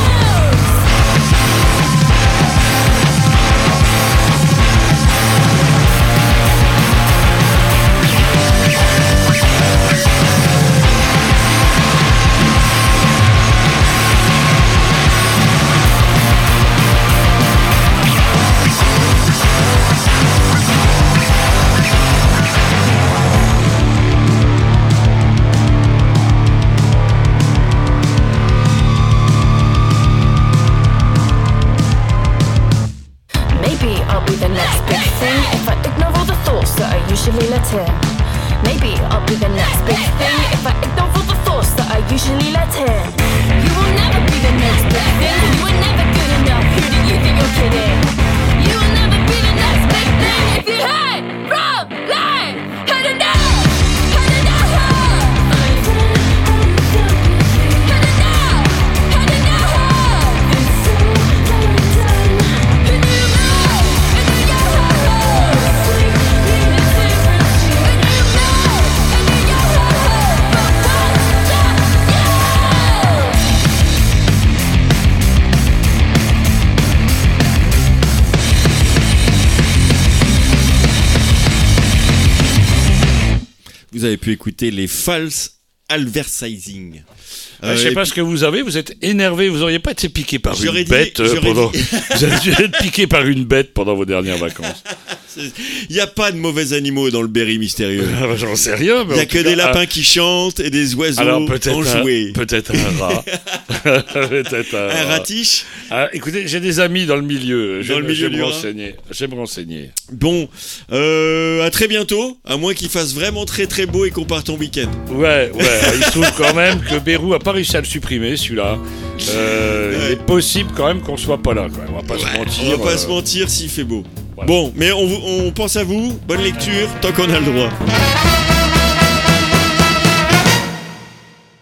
Maybe I'll be the next big thing if I ignore all the thoughts that I usually let in. Maybe I'll be the next big thing if I ignore all the thoughts that I usually let in. You will never be the next big thing. You were never good enough. Who do you think you're kidding? You will never be the next big thing if you had wrong life. Had enough. Had enough. Had enough. Had enough. And you know, and you know, and you know, and you know, but what's Vous avez pu écouter les False Advertising. Euh, je sais pas ce que vous avez, vous êtes énervé, vous auriez pas été piqué par J'aurais une dit- bête euh, j'aurais pendant... dit- Vous avez dû être piqué par une bête pendant vos dernières vacances. Il n'y a pas de mauvais animaux dans le Berry mystérieux. Ah, bah, j'en sais rien. Il mais n'y en a que tout des cas, lapins qui chantent et des oiseaux alors peut-être enjoués. un, peut-être un rat. peut-être un, Un rat. ratiche. Ah, écoutez, j'ai des amis dans le milieu. Je Dans vais le me- milieu je vais du me rat. renseigner. Je vais me renseigner. Bon, euh, à très bientôt, à moins qu'il fasse vraiment très très beau et qu'on parte en week-end. Ouais, ouais. Il se trouve quand même que Bérou a pas réussi à le supprimer, celui-là. Euh, Ouais. Il est possible quand même qu'on soit pas là. Quoi. On va pas se Ouais, mentir. on va pas euh, se mentir s'il fait beau. voilà. Bon, mais on, vous- on pense à vous, bonne lecture, tant qu'on a le droit.